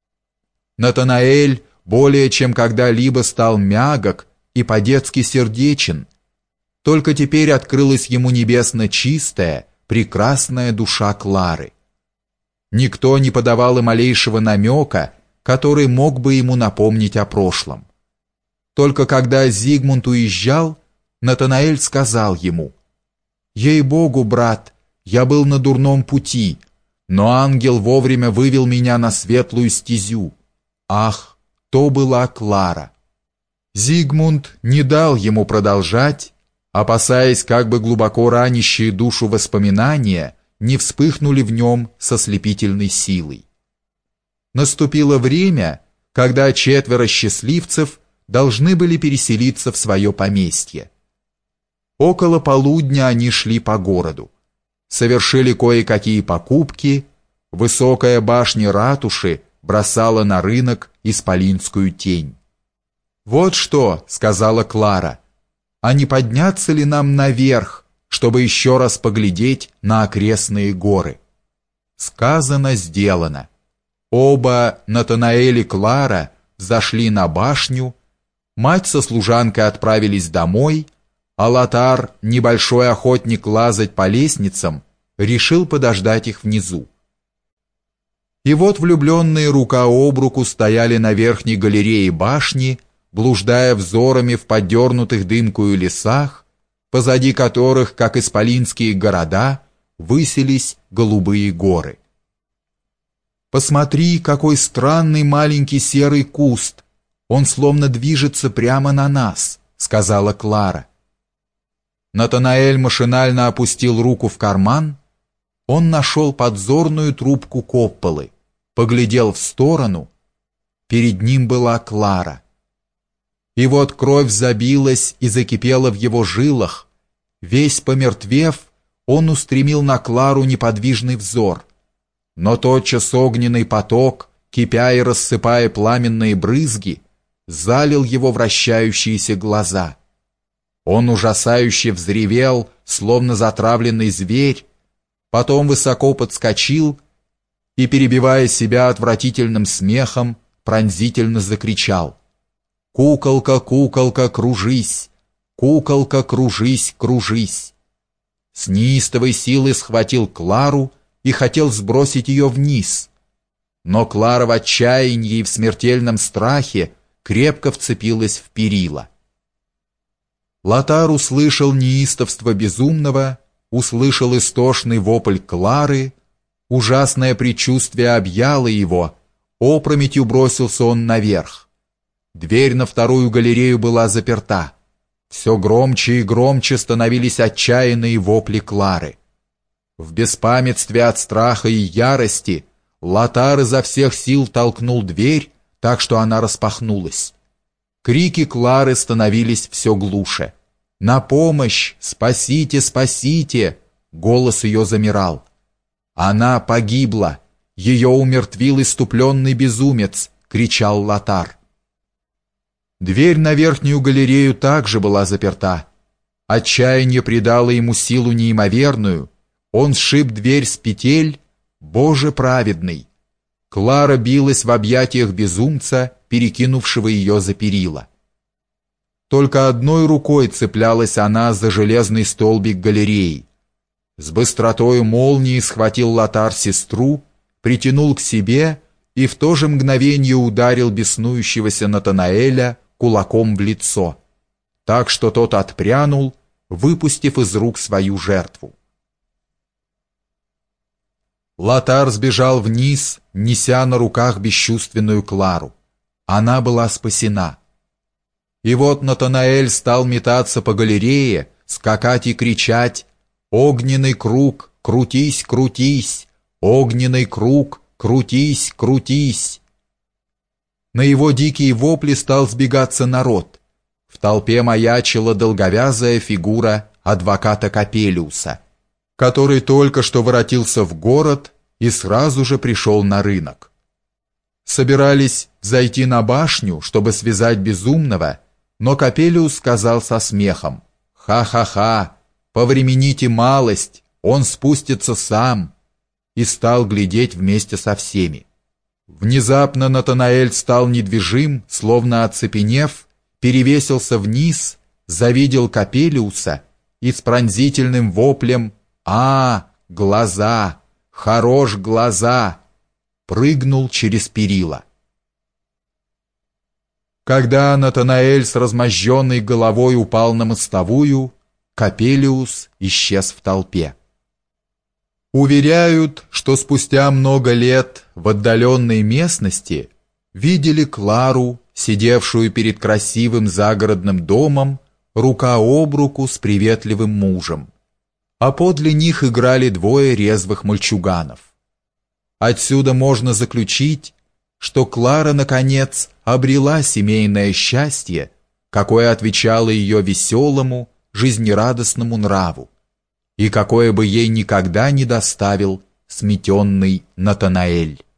S1: Натанаэль более чем когда-либо стал мягок и по-детски сердечен. Только теперь открылась ему небесно чистая, прекрасная душа Клары. Никто не подавал и малейшего намека, который мог бы ему напомнить о прошлом. Только когда Зигмунд уезжал, Натанаэль сказал ему: «Ей-богу, брат, я был на дурном пути, но ангел вовремя вывел меня на светлую стезю. Ах, то была Клара». Зигмунд не дал ему продолжать, опасаясь, как бы глубоко ранящие душу воспоминания не вспыхнули в нем со слепительной силой. Наступило время, когда 4 счастливцев должны были переселиться в свое поместье. Около полудня они шли по городу, совершили кое-какие покупки, высокая башня ратуши бросала на рынок исполинскую тень. «Вот что», — сказала Клара, — «а не подняться ли нам наверх, чтобы еще раз поглядеть на окрестные горы?» Сказано, сделано. Оба, Натанаэль и Клара, зашли на башню, мать со служанкой отправились домой, а Лотар, небольшой охотник лазать по лестницам, решил подождать их внизу. И вот влюбленные рука об руку стояли на верхней галерее башни, блуждая взорами в подернутых дымкою лесах, позади которых, как исполинские города, высились голубые горы. «Посмотри, какой странный маленький серый куст! Он словно движется прямо на нас», — сказала Клара. Натанаэль машинально опустил руку в карман. Он нашел подзорную трубку Копполы, поглядел в сторону. Перед ним была Клара. И вот кровь забилась и закипела в его жилах. Весь помертвев, он устремил на Клару неподвижный взор. Но тотчас огненный поток, кипя и рассыпая пламенные брызги, залил его вращающиеся глаза. Он ужасающе взревел, словно затравленный зверь, потом высоко подскочил и, перебивая себя отвратительным смехом, пронзительно закричал: «Куколка, куколка, кружись! Куколка, кружись, кружись!» С неистовой силой схватил Клару и хотел сбросить ее вниз. Но Клара в отчаянии и в смертельном страхе крепко вцепилась в перила. Лотар услышал неистовство безумного, услышал истошный вопль Клары, ужасное предчувствие объяло его, опрометью бросился он наверх. Дверь на вторую галерею была заперта. Все громче и громче становились отчаянные вопли Клары. В беспамятстве от страха и ярости Лотар изо всех сил толкнул дверь, так что она распахнулась. Крики Клары становились все глуше. «На помощь! Спасите, спасите!» Голос ее замирал. «Она погибла! Ее умертвил иступленный безумец!» — кричал Лотар. Дверь на верхнюю галерею также была заперта. Отчаяние придало ему силу неимоверную. Он сшиб дверь с петель. Боже праведный! Клара билась в объятиях безумца, перекинувшего ее за перила. Только одной рукой цеплялась она за железный столбик галереи. С быстротою молнии схватил Лотар сестру, притянул к себе и в то же мгновение ударил беснующегося Натанаэля кулаком в лицо, так что тот отпрянул, выпустив из рук свою жертву. Лотар сбежал вниз, неся на руках бесчувственную Клару. Она была спасена. И вот Натанаэль стал метаться по галерее, скакать и кричать: «Огненный круг, крутись, крутись! Огненный круг, крутись, крутись!» На его дикие вопли стал сбегаться народ. В толпе маячила долговязая фигура адвоката Капелиуса, который только что воротился в город и сразу же пришел на рынок. Собирались зайти на башню, чтобы связать безумного, но Копелиус сказал со смехом: «Ха-ха-ха, повремените малость, он спустится сам», и стал глядеть вместе со всеми. Внезапно Натанаэль стал недвижим, словно оцепенев, перевесился вниз, завидел Копелиуса и с пронзительным воплем «А, глаза! Хорош глаза!» прыгнул через перила. Когда Натанаэль с размозженной головой упал на мостовую, Копелиус исчез в толпе. Уверяют, что спустя много лет в отдаленной местности видели Клару, сидевшую перед красивым загородным домом, рука об руку с приветливым мужем, а подле них играли двое резвых мальчуганов. Отсюда можно заключить, что Клара, наконец, обрела семейное счастье, какое отвечало ее веселому, жизнерадостному нраву, и какое бы ей никогда не доставил сметенный Натанаэль.